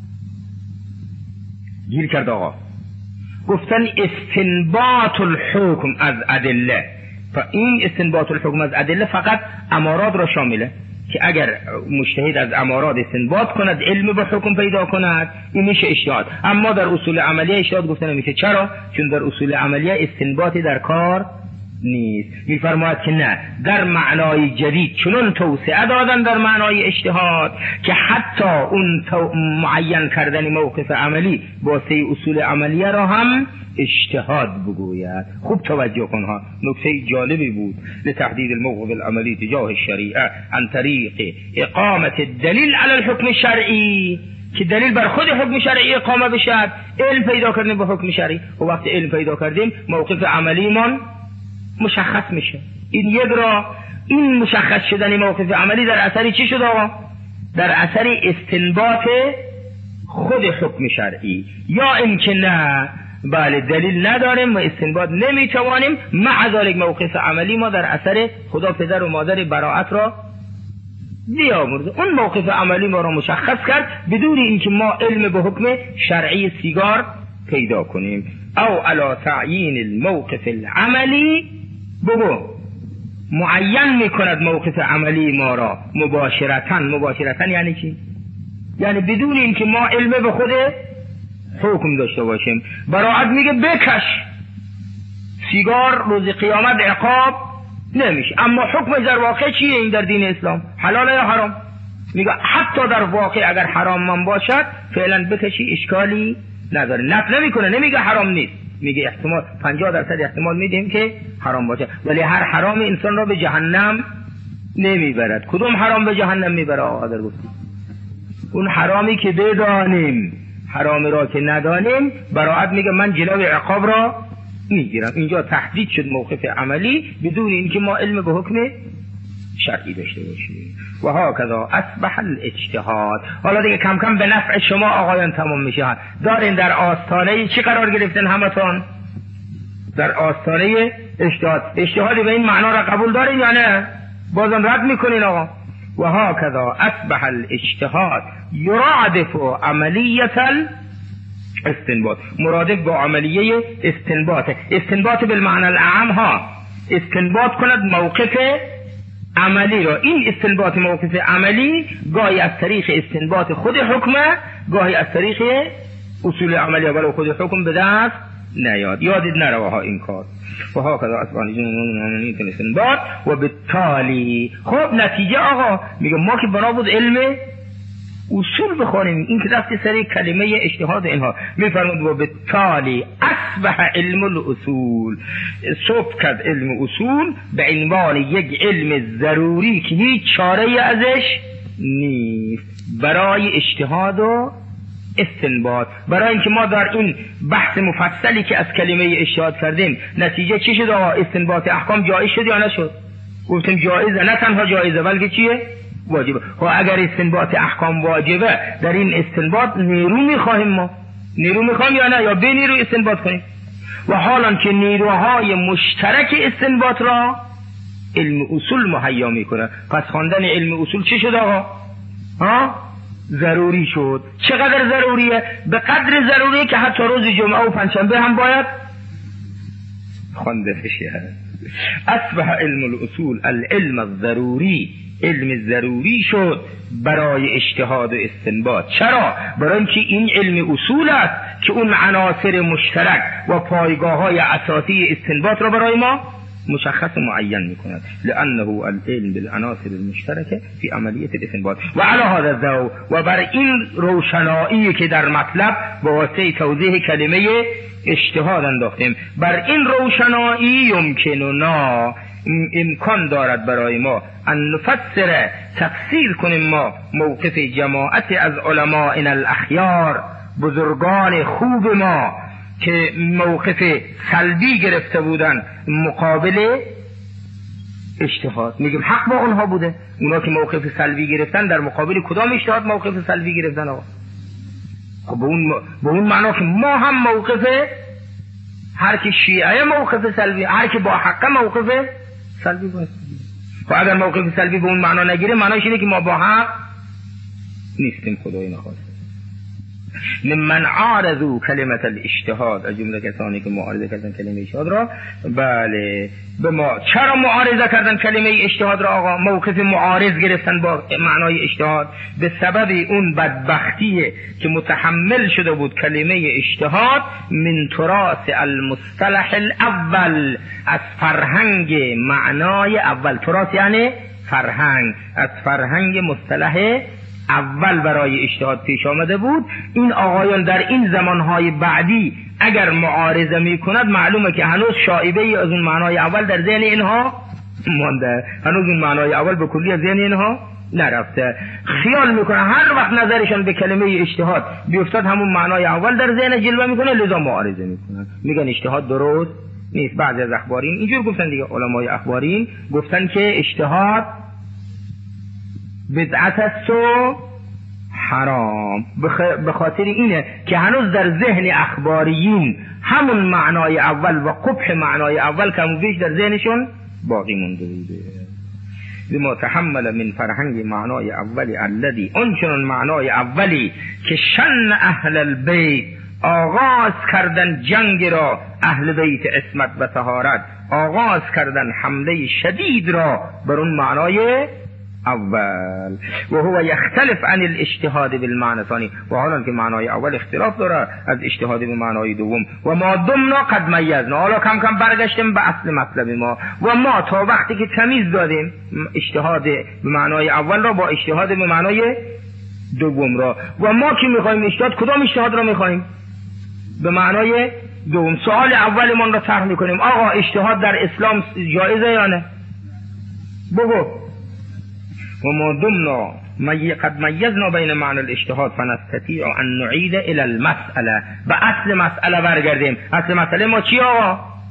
Speaker 1: گیر کرد آقا، گفتن استنباط الحکم از ادله. و این استنباط الحکم از ادله فقط امارات را شامله، که اگر مجتهد از امارات استنباط کند، علم به حکم پیدا کند، این میشه اجتهاد. اما در اصول عملیه اجتهاد گفتن نمیشه. چرا؟ چون در اصول عملیه استنباطی در کار نیست. میفرماید که نه، در معنای جدید چنون توسعه دادن در معنای اجتهاد که حتی اون معین کردن موقف عملی واسه اصول عملیه را هم اجتهاد بگوید. خوب توجه کن ها، نکته جالبی بود. لتحدید الموقف العملی تجاه الشریعه عن طریق اقامت الدلیل علی الحکم الشرعی، که دلیل بر خود حکم شرعی اقامه بشد، علم پیدا کردیم به حکم شرعی، و وقتی علم پیدا کردیم موقف عملی من مشخص میشه. این یک را، این مشخص شدن موقف عملی در اثر چی شد آقا؟ در اثر استنباط خود حکم شرعی، یا اینکه نه بله دلیل نداریم و استنباط نمیتوانیم، مع ذلك موقف عملی ما در اثر خدا پدر و مادر براءت را بیامرزه، اون موقف عملی ما را مشخص کرد بدون اینکه ما علم به حکم شرعی سیگار پیدا کنیم. او علی تعیین الموقف العملی، بگو معین میکند موقف عملی ما را مباشرتاً یعنی چی؟ یعنی بدون اینکه ما علم به خود حکم داشته باشیم. براءت میگه بکش سیگار، روز قیامت عقاب نمیشه، اما حکم در واقع چیه این در دین اسلام؟ حلاله یا حرام؟ میگه حتی در واقع اگر حرام من باشد فعلا بکشی اشکالی نداره، نفی نمیکنه، نمیگه حرام نیست، میگه احتمال 50% احتمال میدیم که حرام باشه، ولی هر حرام انسان را به جهنم نمیبرد. کدوم حرام به جهنم میبره آقا در گفتی؟ اون حرامی که بدانیم، حرامی را که ندانیم. براءت میگه من جلوی عقاب را میگیرم. اینجا تحدید شد موقف عملی بدون اینکه ما علم به حکم شرعی داشته باشیم. و هاکذا اصبح الاجتهاد. حالا دیگه کم کم به نفع شما آقایان تمام میشه. دارین در آستانه چی قرار گرفتن همتون؟ در آستانه اجتهاد. اجتهادی به این معنا را قبول دارین یا نه؟ بازم رد میکنین آقا. و هاکذا اصبح الاجتهاد یرادف عملیه الاستنباط. مرادف با عملیه استنباط. استنباط بالمعنى الاعم ها، استنباط کند موقف عملی را. این استنباط موقف عملی گاهی از طریق استنباط خود حکمه، گاهی از طریق اصول عملی ولو خود حکم به دست نیاد. یادت نرواها این کار. و ها کذا اسبانی جنون استنباط و بالتالی. خب نتیجه آقا میگه ما که بنا بود علم اصول بخونیم، این که دست سری کلمه اجتهاد اینها میفرمود و بالتالی اصبح علم الاصول. صبح کرد علم اصول به عنوان یک علم ضروری که هیچ چاره ازش نیست برای اجتهاد و استنباط. برای اینکه ما در این بحث مفصلی که از کلمه اجتهاد کردیم نتیجه چی شد آقا؟ استنباط احکام جایز شد یا نشد؟ گفتیم جایزه، نه تنها جایزه بلکه چیه؟ واجبه. خب اگر استنباط احکام واجبه، در این استنباط نیرو میخواهیم ما. نیرو میخواهیم یا نه؟ یا به نیرو استنباط کنیم. و حالا که نیروهای مشترک استنباط را علم اصول مهیا میکنه، پس خواندن علم اصول چی شد آقا؟ ضروری شد. چقدر ضروریه؟ به قدر ضروریه که حتی روز جمعه و پنجشنبه هم باید خوانده بشه. اصبح علم الاصول العلم الضروری. علم ضروری شد برای اجتهاد و استنباط. چرا؟ برای اینکه این علم اصول است که اون عناصر مشترک و پایگاه‌های اساسی استنباط را برای ما مشخص معین میکند. لانه العلم بالعناصر المشترکه فی عملیه الاستنباط. و علی هذا الضوء، و بر این روشنایی که در مطلب با واسطه توضیح کلمه اجتهاد انداختیم، بر این روشنایی یمکننا، امکان دارد برای ما ان نفسر، تفسیر کنیم ما موقف جماعت از علماء الاخیار، بزرگان خوب ما که موقف سلبی گرفته بودن مقابل اجتهاد. میگیم حق با اونها بوده. اونا که موقف سلبی گرفتن در مقابل کدام اجتهاد موقف سلبی گرفتن آقا؟ خب به اون معنا که ما هم موقف، هر که شیعه موقف سلبی، هر که با حق موقف سلبی باید. خب اگر موقف سلبی به اون معنا نگیره، معناش اینه که ما با حق نیستیم. خدای نخواسته. من عارضو کلمت الاجتهاد، از جمله کسانی که معارضه کردن کلمه اجتهاد را. بله به ما چرا معارضه کردن کلمه اجتهاد را آقا؟ موقف معارض گرفتن با معنای اجتهاد به سبب اون بدبختی که متحمل شده بود کلمه اجتهاد من تراث المصطلح الاول، از فرهنگ معنای اول. تراث یعنی فرهنگ، از فرهنگ مصطلح اول برای اجتهاد پیش آمده بود. این آقایان در این زمانهای بعدی اگر معارضه می کند، معلومه که هنوز شایبه از اون معنای اول در ذهن اینها مانده، هنوز اون معنای اول به کلی از ذهن اینها نرفته. خیال میکنه هر وقت نظرشان به کلمه اجتهاد بیفتاد همون معنای اول در ذهن جلوه میکنه، لذا معارضه میکنن، میگن اجتهاد درست نیست. بعضی از اخبارین اینجور گفتن دیگه، علمای اخبارین گفتن که اجتهاد بدعت است و حرام. به خاطر اینه که هنوز در ذهن اخباریین همون معنای اول و قبح معنای اول کم و بیش در ذهنشون باقی مونده بوده. لما تحمل من فرهنگ معنای اولی الذی، آنچنان معنای اولی که شن اهل البیت، آغاز کردن جنگ را اهل بیت عصمت و طهارت، آغاز کردن حمله شدید را بر اون معنای اول. و هو یختلف عن الاجتهاد بالمعنى ثانی، و حالا که معنای اول اختلاف داره از اجتهاد به معنای دوم. و ما دمنا قد میزنا، حالا کم کم برگشتیم به اصل مطلب ما. و ما تا وقتی که تمیز دادیم اجتهاد به معنای اول را با اجتهاد به معنای دوم را. و ما که میخوایم اجتهاد، کدام اجتهاد را میخوایم؟ به معنای دوم. سوال اولمون را طرح میکنیم، آقا اجتهاد در اسلام جایزه یا نه؟ بگو. و ما دمنا قد میزنا بین معنی الاجتهاد فنستطيع ان نعيد الى المساله، به اصل مسئله برگردیم. اصل مسئله ما چی آقا؟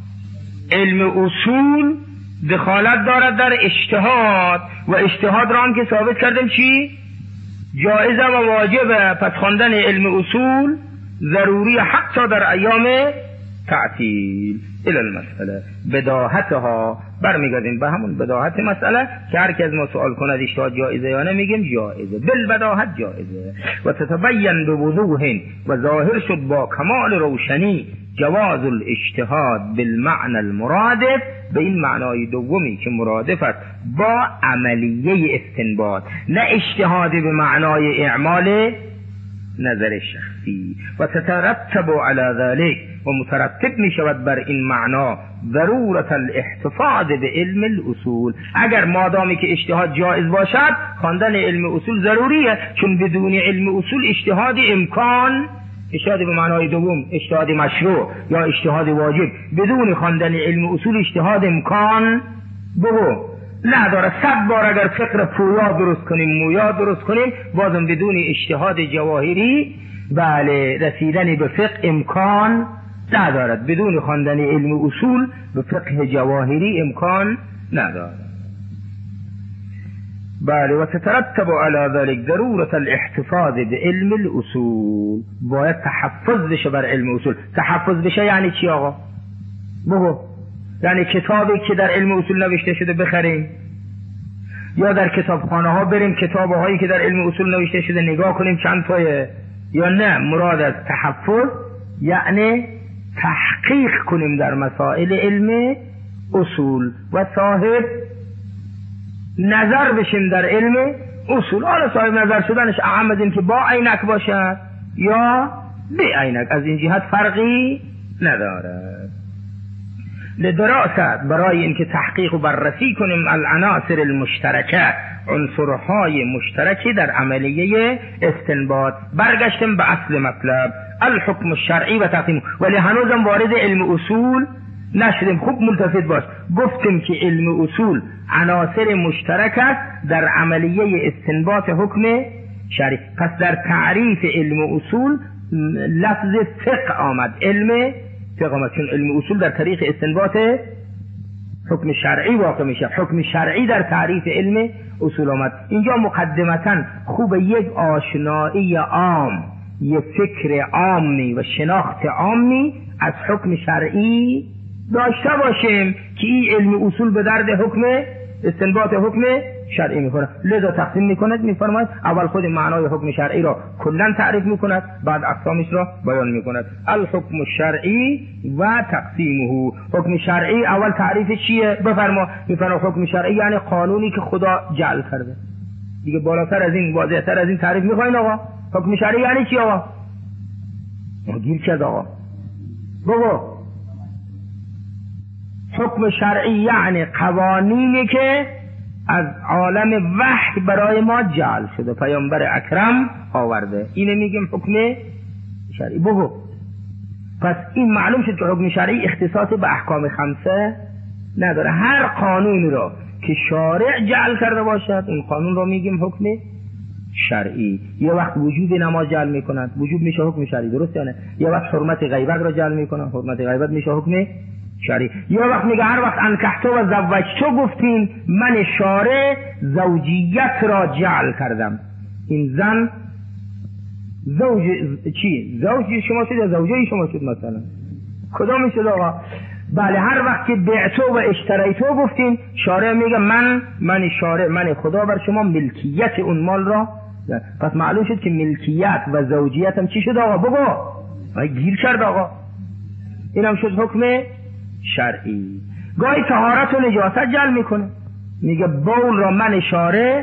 Speaker 1: علم اصول دخالت دارد در اجتهاد و اجتهاد را هم که ثابت کردیم چی؟ جایزه و واجبه. پس خواندن علم اصول ضروری حتی در ایام تعطیل. الى المسئله بداهتها، برمیگردیم به همون بداهت مسئله که هر کی از ما سوال کند اجتهاد جایزه یا نه میگیم جایزه، بالبداهت جایزه. و تتبین بوضوح و ظاهر شد با کمال روشنی جواز الاجتهاد بالمعنى المرادف، به این معنای دومی که مرادف است با عملیه استنباط، نه اجتهاد به معنای اعمال نظر شخصی. و تترتب علی ذلك، و مترتب می شود بر این معنا ضرورت الاحتفاظ به علم الاصول. اگر مادامی که اجتهاد جایز باشد خواندن علم اصول ضروریه، چون بدون علم اصول اجتهاد امکان، اجتهاد به معنای دوم اجتهاد مشروع یا اجتهاد واجب، بدون خواندن علم اصول اجتهاد امکان نداره. 100 بار اگر فقر پویا درست کنیم، مویا درست کنیم، بازم بدون اجتهاد جواهری بله رسیدن به فقه امکان ندارد. بدون خواندن علم اصول به فقه جواهری امکان ندارد. بله. و تترتب علی ذلك ضرورت الاحتفاظ به علم الاصول، باید تحفظ بشه بر علم اصول. تحفظ بشه یعنی چی آقا؟ بگو. یعنی کتابی که در علم اصول نوشته شده بخریم، یا در کتابخانه ها بریم کتاب هایی که در علم اصول نوشته شده نگاه کنیم چند تایه، یا نه مراد از تحفظ یعنی تحقیق کنیم در مسائل علم اصول و صاحب نظر بشیم در علم اصول. حالا صاحب نظر شدنش اهم از این که با عینک باشد یا بی عینک، از این جهت فرقی ندارد. لدراست، برای اینکه تحقیق و بررسی کنیم العناصر المشترکه، عنصرهای مشترکی در عملیه استنباط. برگشتم به اصل مطلب، الحکم الشرعی و تقسیم. ولی هنوزم وارد علم اصول نشدیم. خوب ملتفت باش. گفتیم که علم اصول عناصر مشترک است در عملیه استنباط حکم شرعی. پس در تعریف علم اصول لفظ فقه آمد، علم فقه آمد، چون علم اصول در طریق استنباط حکم شرعی واقع میشه. حکم شرعی در تعریف علم اصول آمد. اینجا مقدمتا خوب یک آشنایی عام، یک فکر عامی و شناخت عامی از حکم شرعی داشته باشیم که این علم اصول به درد حکم استنباط حکم شرعی میکنه. لذا تقسیم میکند، میفرماید اول خود معنای حکم شرعی را کلا تعریف میکند، بعد اقسامش را بیان میکند. الحکم الشرعی و تقسیمه. حکم شرعی اول تعریف چیه؟ بفرما. میفرماید حکم شرعی یعنی قانونی که خدا جعل کرده. دیگه بالاتر از این، واضح‌تر از این تعریف میخواین آقا؟ حکم شرعی یعنی چی آقا؟ گیر کرد آقا. بگو. حکم شرعی یعنی قوانینی که از عالم وحی برای ما جعل شده، پیامبر اکرم آورده، اینه میگیم حکم شرعی. بگو. پس این معلوم شد که حکم شرعی اختصاص به احکام خمسه نداره. هر قانونی را که شارع جعل کرده باشد اون قانون را میگیم حکم شرعی. یه وقت وجود نماز جعل میکند، وجود میشه حکم شرعی، درست یا نه؟ یه وقت حرمت غیبت را جعل میکنه، حرمت غیبت میشه حکم شرعی. یه وقت میگه هر وقت انکحتو و زوجتو گفتین من شارع زوجیت را جعل کردم. این زن زوج چی؟ زوجی شما شد یا زوجه شما شد مثلا؟ کدام شد آقا؟ بله. هر وقت که بعتو و اشتریتو گفتین شارع میگه من شارع، من خدا بر شما ملکیت اون مال را. پس معلوم شد که ملکیت و زوجیت هم چی شد آقا؟ بگو. گیر کرد آقا. اینم شد حکم شرعی. گاهی طهارت و نجاست جعل میکنه، میگه بول را من شارع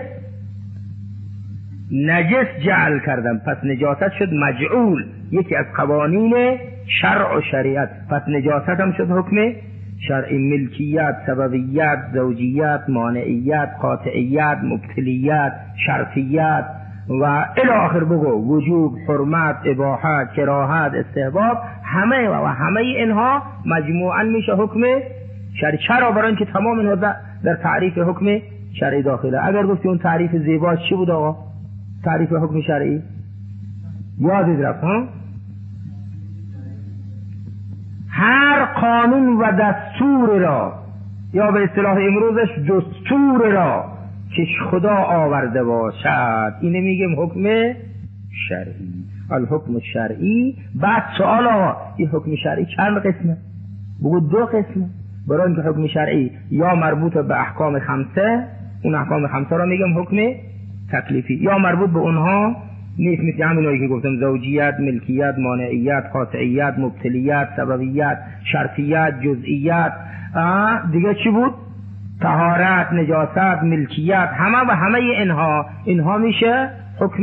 Speaker 1: نجس جعل کردم، پس نجاست شد مجعول، یکی از قوانین شرع و شریعت. پس نجاست هم شد حکم شرعی. ملکیت، سببیت، زوجیت، مانعیت، قاطعیت، مبتلیت، شرطیت و الی آخر. بگو. وجوب، حرمت، اباحت، کراهت، استحباب، همه اینها مجموعاً میشه حکم شرعی. چرا؟ برای اینکه تمام اینها در تعریف حکم شرعی داخله. اگر گفتی اون تعریف زیبا چی بود آقا؟ تعریف حکم شرعی یادت رفت ها؟ هر قانون و دستور را، یا به اصطلاح امروزش دستور را که خدا آورده باشد، اینه میگیم حکم شرعی. الحکم شرعی. بعد سوال آقا این حکم شرعی چند قسمه؟ بگو 2 قسمه. برای اینکه حکم شرعی یا مربوط به احکام خمسه، اون احکام خمسه را میگم حکم تکلیفی، یا مربوط به اونها نیست، مثل همینایی که گفتم زوجیت، ملکیت، مانعیت، قاطعیت، مبتلیت، سببیت، شرطیت، جزئیت، دیگه چی بود؟ طهارت، نجاست، ملکیت، همه و همه اینها میشه حکم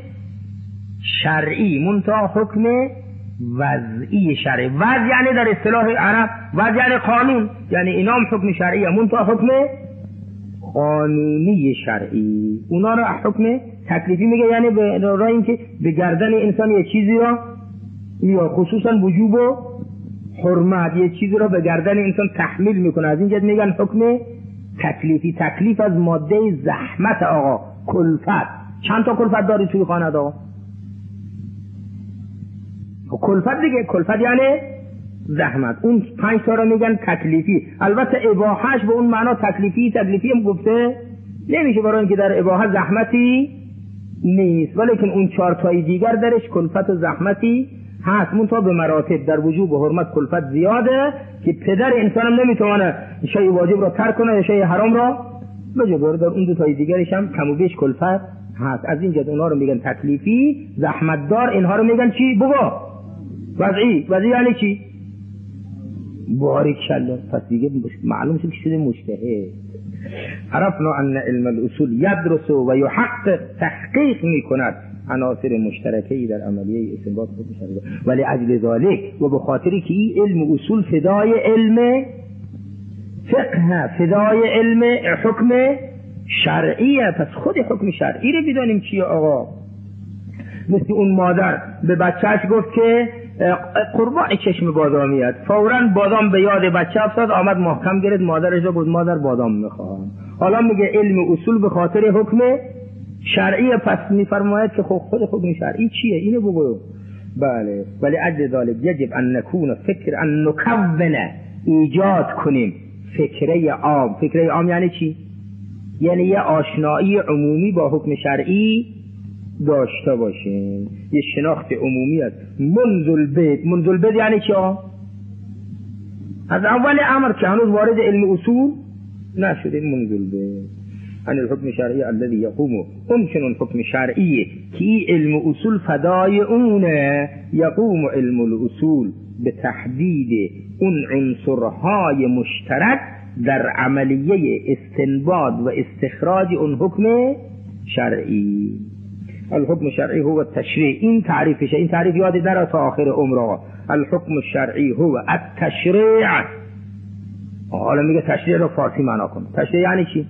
Speaker 1: شرعی. منتها حکم وضعی شرعی. وضع یعنی در اصطلاح عرب وضع یعنی قانون، یعنی اینا هم حکم شرعیه، منتها حکم قانونی شرعی. اونا را حکم تکلیفی میگه، یعنی به راه اینکه به گردن انسان یه چیزی را، یا خصوصا وجوب و حرمت، یه چیزی را به گردن انسان تحمیل میکنه، از اینجا میگن حکم تکلیفی. تکلیف از ماده زحمت آقا، کلفت. چند تا کلفت داری توی خانه آقا؟ کلفت دیگه، کلفت یعنی زحمت. اون 5 تا را میگن تکلیفی. البته اباحهش به اون معنا تکلیفی هم گفته نمیشه، برای اینکه در اباحه زحمتی نیست، ولیکن اون 4 تای دیگر درش کلفت و زحمتی هست. منتها به مراتب. در وجوب و حرمت کلفت زیاده که پدر انسان هم نمیتونه شیء واجب را ترک کنه یا شیء حرام را بجبره. در اون 2 تای دیگرش هم کم و بیش کلفت هست. از اینجا اونا رو میگن تکلیفی، زحمت دار. اینها رو میگن چی؟ بگو. وضعی. وضعی یعنی چی؟ باریکالله. پس دیگه معلوم شد که شده مجتهد. عرفنا ان علم الاصول یدرس و یحقق، تحقیق میکند عناصر مشترکه‌ای در عملیه استنباط حکم شرعی. ولی اجل ذالک، و به خاطری که این علم اصول فدای علم فقه، فدای علم حکم شرعیه. پس خود حکم شرعی رو بدانیم چیه آقا. مثل اون مادر به بچهش گفت که قربان چشم بادام میاد، فوراً بادام به یاد بچه افتاد، آمد محکم گرفت مادرش رو، گفت مادر بادام میخوام. حالا میگه علم اصول به خاطر حکم شرعی. پس میفرماید که خود حکم شرعی چیه؟ اینو بگو. بله. ولی اجل ذالک یجب ان نکون فکر ان نکون، ایجاد کنیم فکره عام. فکره عام یعنی چی؟ یعنی یه آشنایی عمومی با حکم شرعی داشته باشیم، یه شناخت عمومی است. منزل بیت یعنی چی؟ از اول امر که هنوز وارد علم اصول نشده. منزل بیت عن الحکم شرعی الذي يقوم، اون چنون حکم شرعیه که علم اصول فدای اونه. یقوم علم الاصول به تحدید اون عنصرهای مشترک در عملیه استنباط و استخراج اون حکم شرعی. الحکم شرعی هو التشریع. این تعریفشه. این تعریف یاد نره تا آخر عمره. الحکم شرعی هو التشریع. حالا میگه تشریع رو فارسی معنا کن. تشریع یعنی چی؟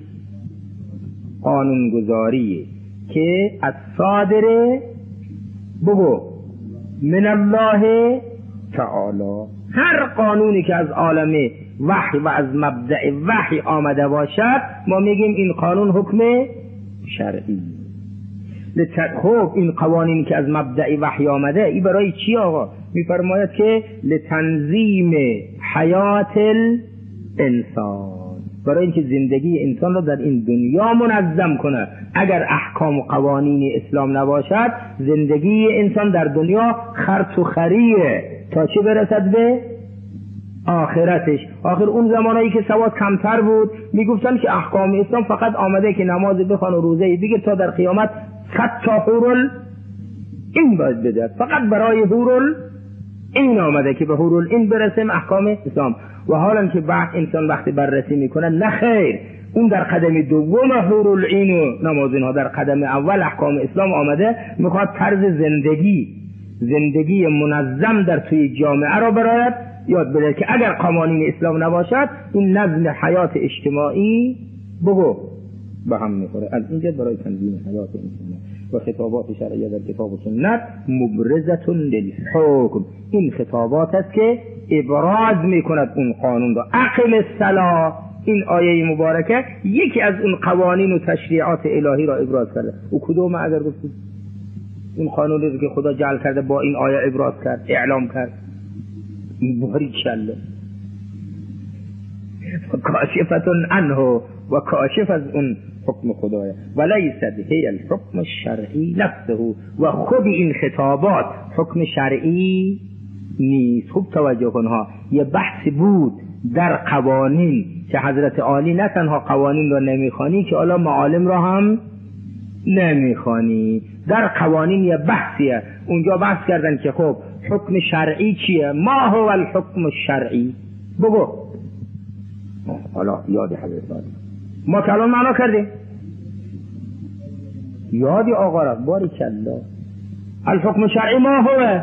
Speaker 1: قانونگذاریه که از صادر بگو من الله تعالی. هر قانونی که از عالم وحی و از مبدأ وحی آمده باشد ما میگیم این قانون حکم شرعی. خب این قوانینی که از مبدأ وحی آمده این برای چی آقا؟ میفرماید که لتنظیم حیات الانسان، برای اینکه زندگی انسان را در این دنیا منظم کنه. اگر احکام و قوانین اسلام نباشد زندگی انسان در دنیا خرط و خریه تا چه برسد به آخرتش. آخر اون زمانایی که سواد کمتر بود میگفتن که احکام اسلام فقط آمده که نماز بخوان و روزه بگیر تا در قیامت 100 تا حور این باید بده. فقط برای حور این آمده که به حور این برسیم احکام اسلام. و حالا که بعد انسان وقتی بررسی میکنه نه خیر، اون در قدم دوم حور العین و نماز اینها، در قدم اول احکام اسلام آمده. میخواد طرز زندگی منظم در توی جامعه را برایت یاد بده که اگر قوانین اسلام نباشد این نظم حیات اجتماعی بگو به هم میخوره. از اینجا برای تنظیم حیات انسان و خطابات شرعیه در کتاب و سنت مبرزة للحکم. این خطابات است که ابراز میکند اون قانون را. اقم الصلاة، این آیه مبارکه یکی از اون قوانین و تشریعات الهی را ابراز کرده. و کدوم اگر گفتید این قانونی رو که خدا جعل کرده با این آیه ابراز کرد، اعلام کرد. باریکالله. کاشفة عنه و کاشف از اون حکم خدای ولیست هی الحکم الشرعی نفسه و خود این خطابات حکم شرعی نیست. خوب توجه کنها، یه بحث بود در قوانین که حضرت عالی نه تنها قوانین را نمیخوانی که حالا معالم را هم نمیخوانی. در قوانین یه بحثیه، اونجا بحث کردن که خب حکم شرعی چیه؟ ما هو الحکم الشرعی؟ بگو. حالا یاد حضرت عالی ما کلان معنا کردیم، یادی آقا را باریکالله. الحکم الشرعی ما هو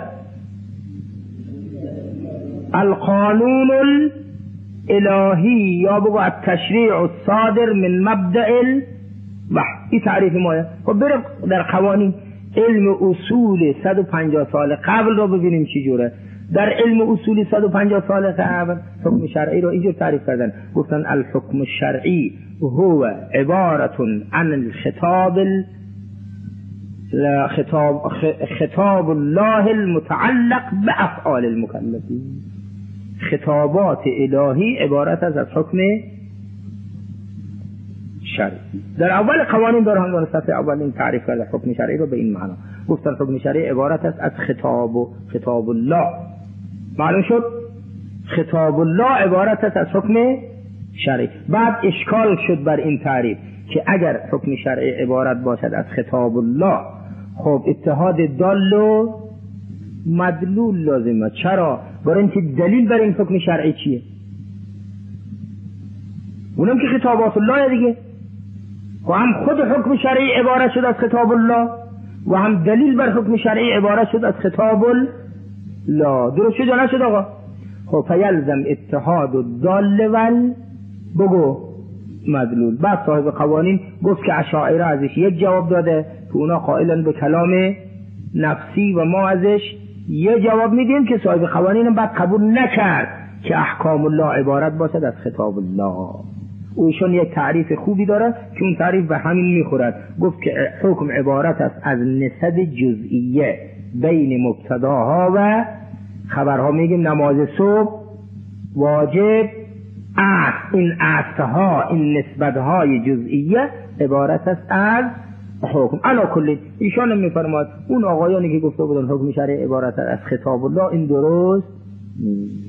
Speaker 1: القانون الالهی یا بگو التشریع الصادر من مبدأ این تعریف مایه. خب بریم در قوانین علم اصول 150 سال قبل رو ببینیم چی جوره. در علم اصول 150 سال قبل حکم شرعی رو اینجور تعریف کردن، گفتن الحکم الشرعی هو عبارت عن خطاب الله المتعلق بافعال المکلفین. خطابات الهی عبارت از حکم شرعی. در اول قوانین در هنگام صفحه اول این تعریف کرده حکم شرعی رو به این معنا، گفتن حکم شرعی عبارت است از خطاب الله. معلوم شد خطاب الله عبارت است از حکم شرعی. بعد اشکال شد بر این تعریف که اگر حکم شرعی عبارت باشد از خطاب الله، خب اتحاد دال و مدلول لازمه. چرا؟ برای اینکه دلیل بر این حکم شرعی چیه؟ اونم که خطابات الله دیگه. و هم خود حکم شرعی عبارت شد از خطاب الله و هم دلیل بر حکم شرعی عبارت شد از خطاب الله. درست شد یا نشد آقا؟ خب فیلزم اتحاد الدال ول بگو مدلول. بعد صاحب قوانین گفت که اشاعره ازش یک جواب داده که اونا قائلن به کلام نفسی و ما ازش یه جواب میدیم که صاحب قوانین بعد قبول نکرد که احکام الله عبارت باشد از خطاب الله. اوشون یک تعریف خوبی داره که اون تعریف به همین میخورد. گفت که حکم عبارت است از نسب جزئیه بین مبتداها و خبرها. میگیم نماز صبح واجب است، این اصلها این نسبتهای جزئیه عبارت است از حکم. علا کلی ایشان میفرماد اون آقایانی که گفته بودن حکم شرعی عبارت از خطاب الله این درست نیست.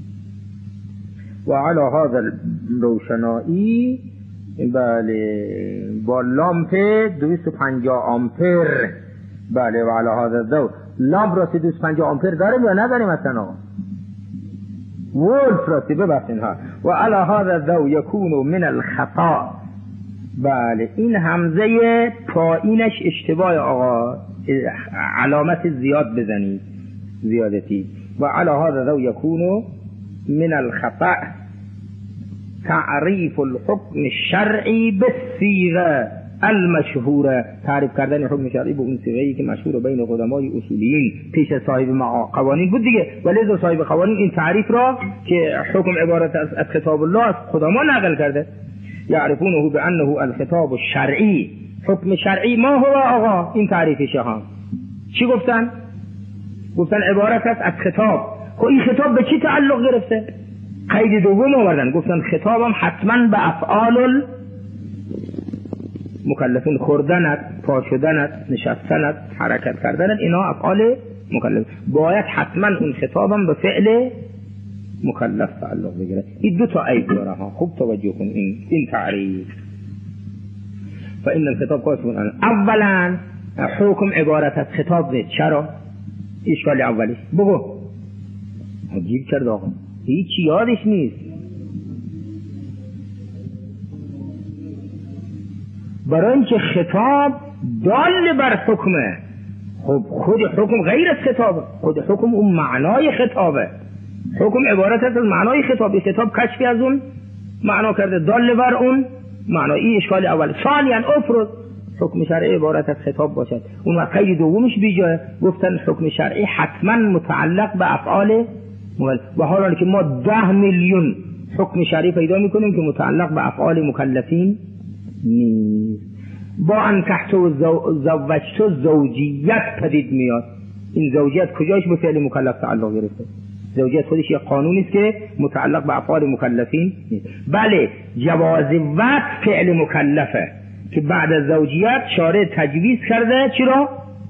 Speaker 1: و علا هذا روشنایی بله با لامپ 250 آمپر بله و علا هذا ضوء لامپ راستی 250 آمپر داریم یا نداریم اصلا آقا؟ ولت راستی ببخشین ها. و علا هذا الضوء یکون من الخطا. بله این همزه پایینش اشتباه آقا، علامت زیاد بزنید زیادتی. و علا هذا الضوء یکون من الخطا تعریف الحکم الشرعی بالصیغه المشهوره. تعریف کردن حکم شرعی به اون صیغه‌ای که مشهور بین قدمای اصولیین پیش صاحب قوانین بود دیگه. ولی صاحب قوانین این تعریف را که حکم عبارت از خطاب الله از قدما نقل کرده. یعرفونه بانه الخطاب الشرعی، حکم شرعی ما هو آقا این تعریفشه ها. چی گفتن؟ گفتن عبارت است از خطاب. خب این خطاب به چی تعلق گرفته؟ قید دوم آوردن، گفتن خطابم حتما به افعال مکلفین، خوردنت، پا شدنت، نشستنت، حرکت کردنت، اینا افعال مکلف، باید حتما اون خطابم به فعل مکلف تعلق بگیره. این دو تا عیب داره ها، خوب توجه کن این تعریف. فإن الخطاب قاسم اولا حکم عبارت از خطاب نیست. چرا؟ اشکال اولی بگو. گیر کرد آقا، هیچی یادش نیست. برای اینکه خطاب دال بر حکمه. خب خود حکم غیر از خطابه، خود حکم اون معنای خطابه. حکم عبارت از معنای خطابی، خطاب کشفی از اون معنا کرده دال بر اون معنایی. اشکال اول. ثانیاً افرض حکم شرعی عبارت از خطاب باشد، اون وقت قید دومش بیجاه. گفتن حکم شرعی حتما متعلق به افعال و حالا که ما 10 میلیون حکم شرعی پیدا میکنیم که متعلق به افعال مکلفین نیست. با ان تحت و زوجت زوجیت پدید میاد. این زوجیت کجایش به فعل مکلف تعلق گرفته؟ زوجیت خودش یه قانونی است که متعلق به افعال مکلفین نیست. بله جواز وطء فعل مکلفه که بعد از زوجیت شارع تجویز کرده چرا؟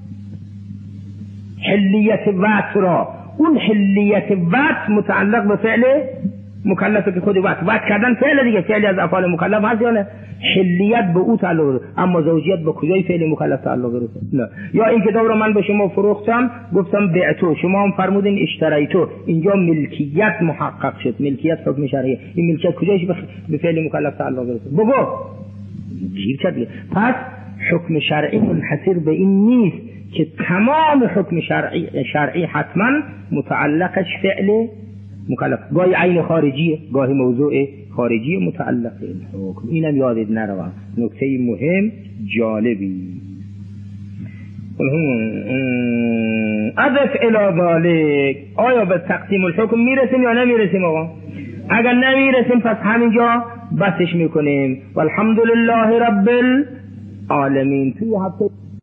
Speaker 1: حلیت وطء را. اون حلیت وطء متعلق به فعل مکلفه که خود وطء کردن فعل دیگه، فعلی از افعال مکلف هست یا نه؟ حلیت به او تعلق داره، اما زوجیت به کجای فعل مکلف تعلق داره؟ نه. یا این کتاب رو من به شما فروختم، گفتم بعتو، شما هم فرمودین اشتریتو، اینجا ملکیت محقق شد، ملکیت حکم شرعی. این ملکیت کجایش به فعل مکلف تعلق داره؟ بگو گیر کرد. پس حکم شرعی منحصر به این نیست که تمام حکم شرعی حتما متعلقش فعل مکلف، گاهی عین خارجیه، گاهی موضوع خارجی متعلق به حکم. اینم یادت نروه، نکته مهم جالبی. اضف الی ذلک، آیا به تقسیم الحکم میرسیم یا نمیرسیم آقا؟ اگر نمیرسیم پس همینجا بسش میکنیم. والحمدلله رب العالمین. توی هفته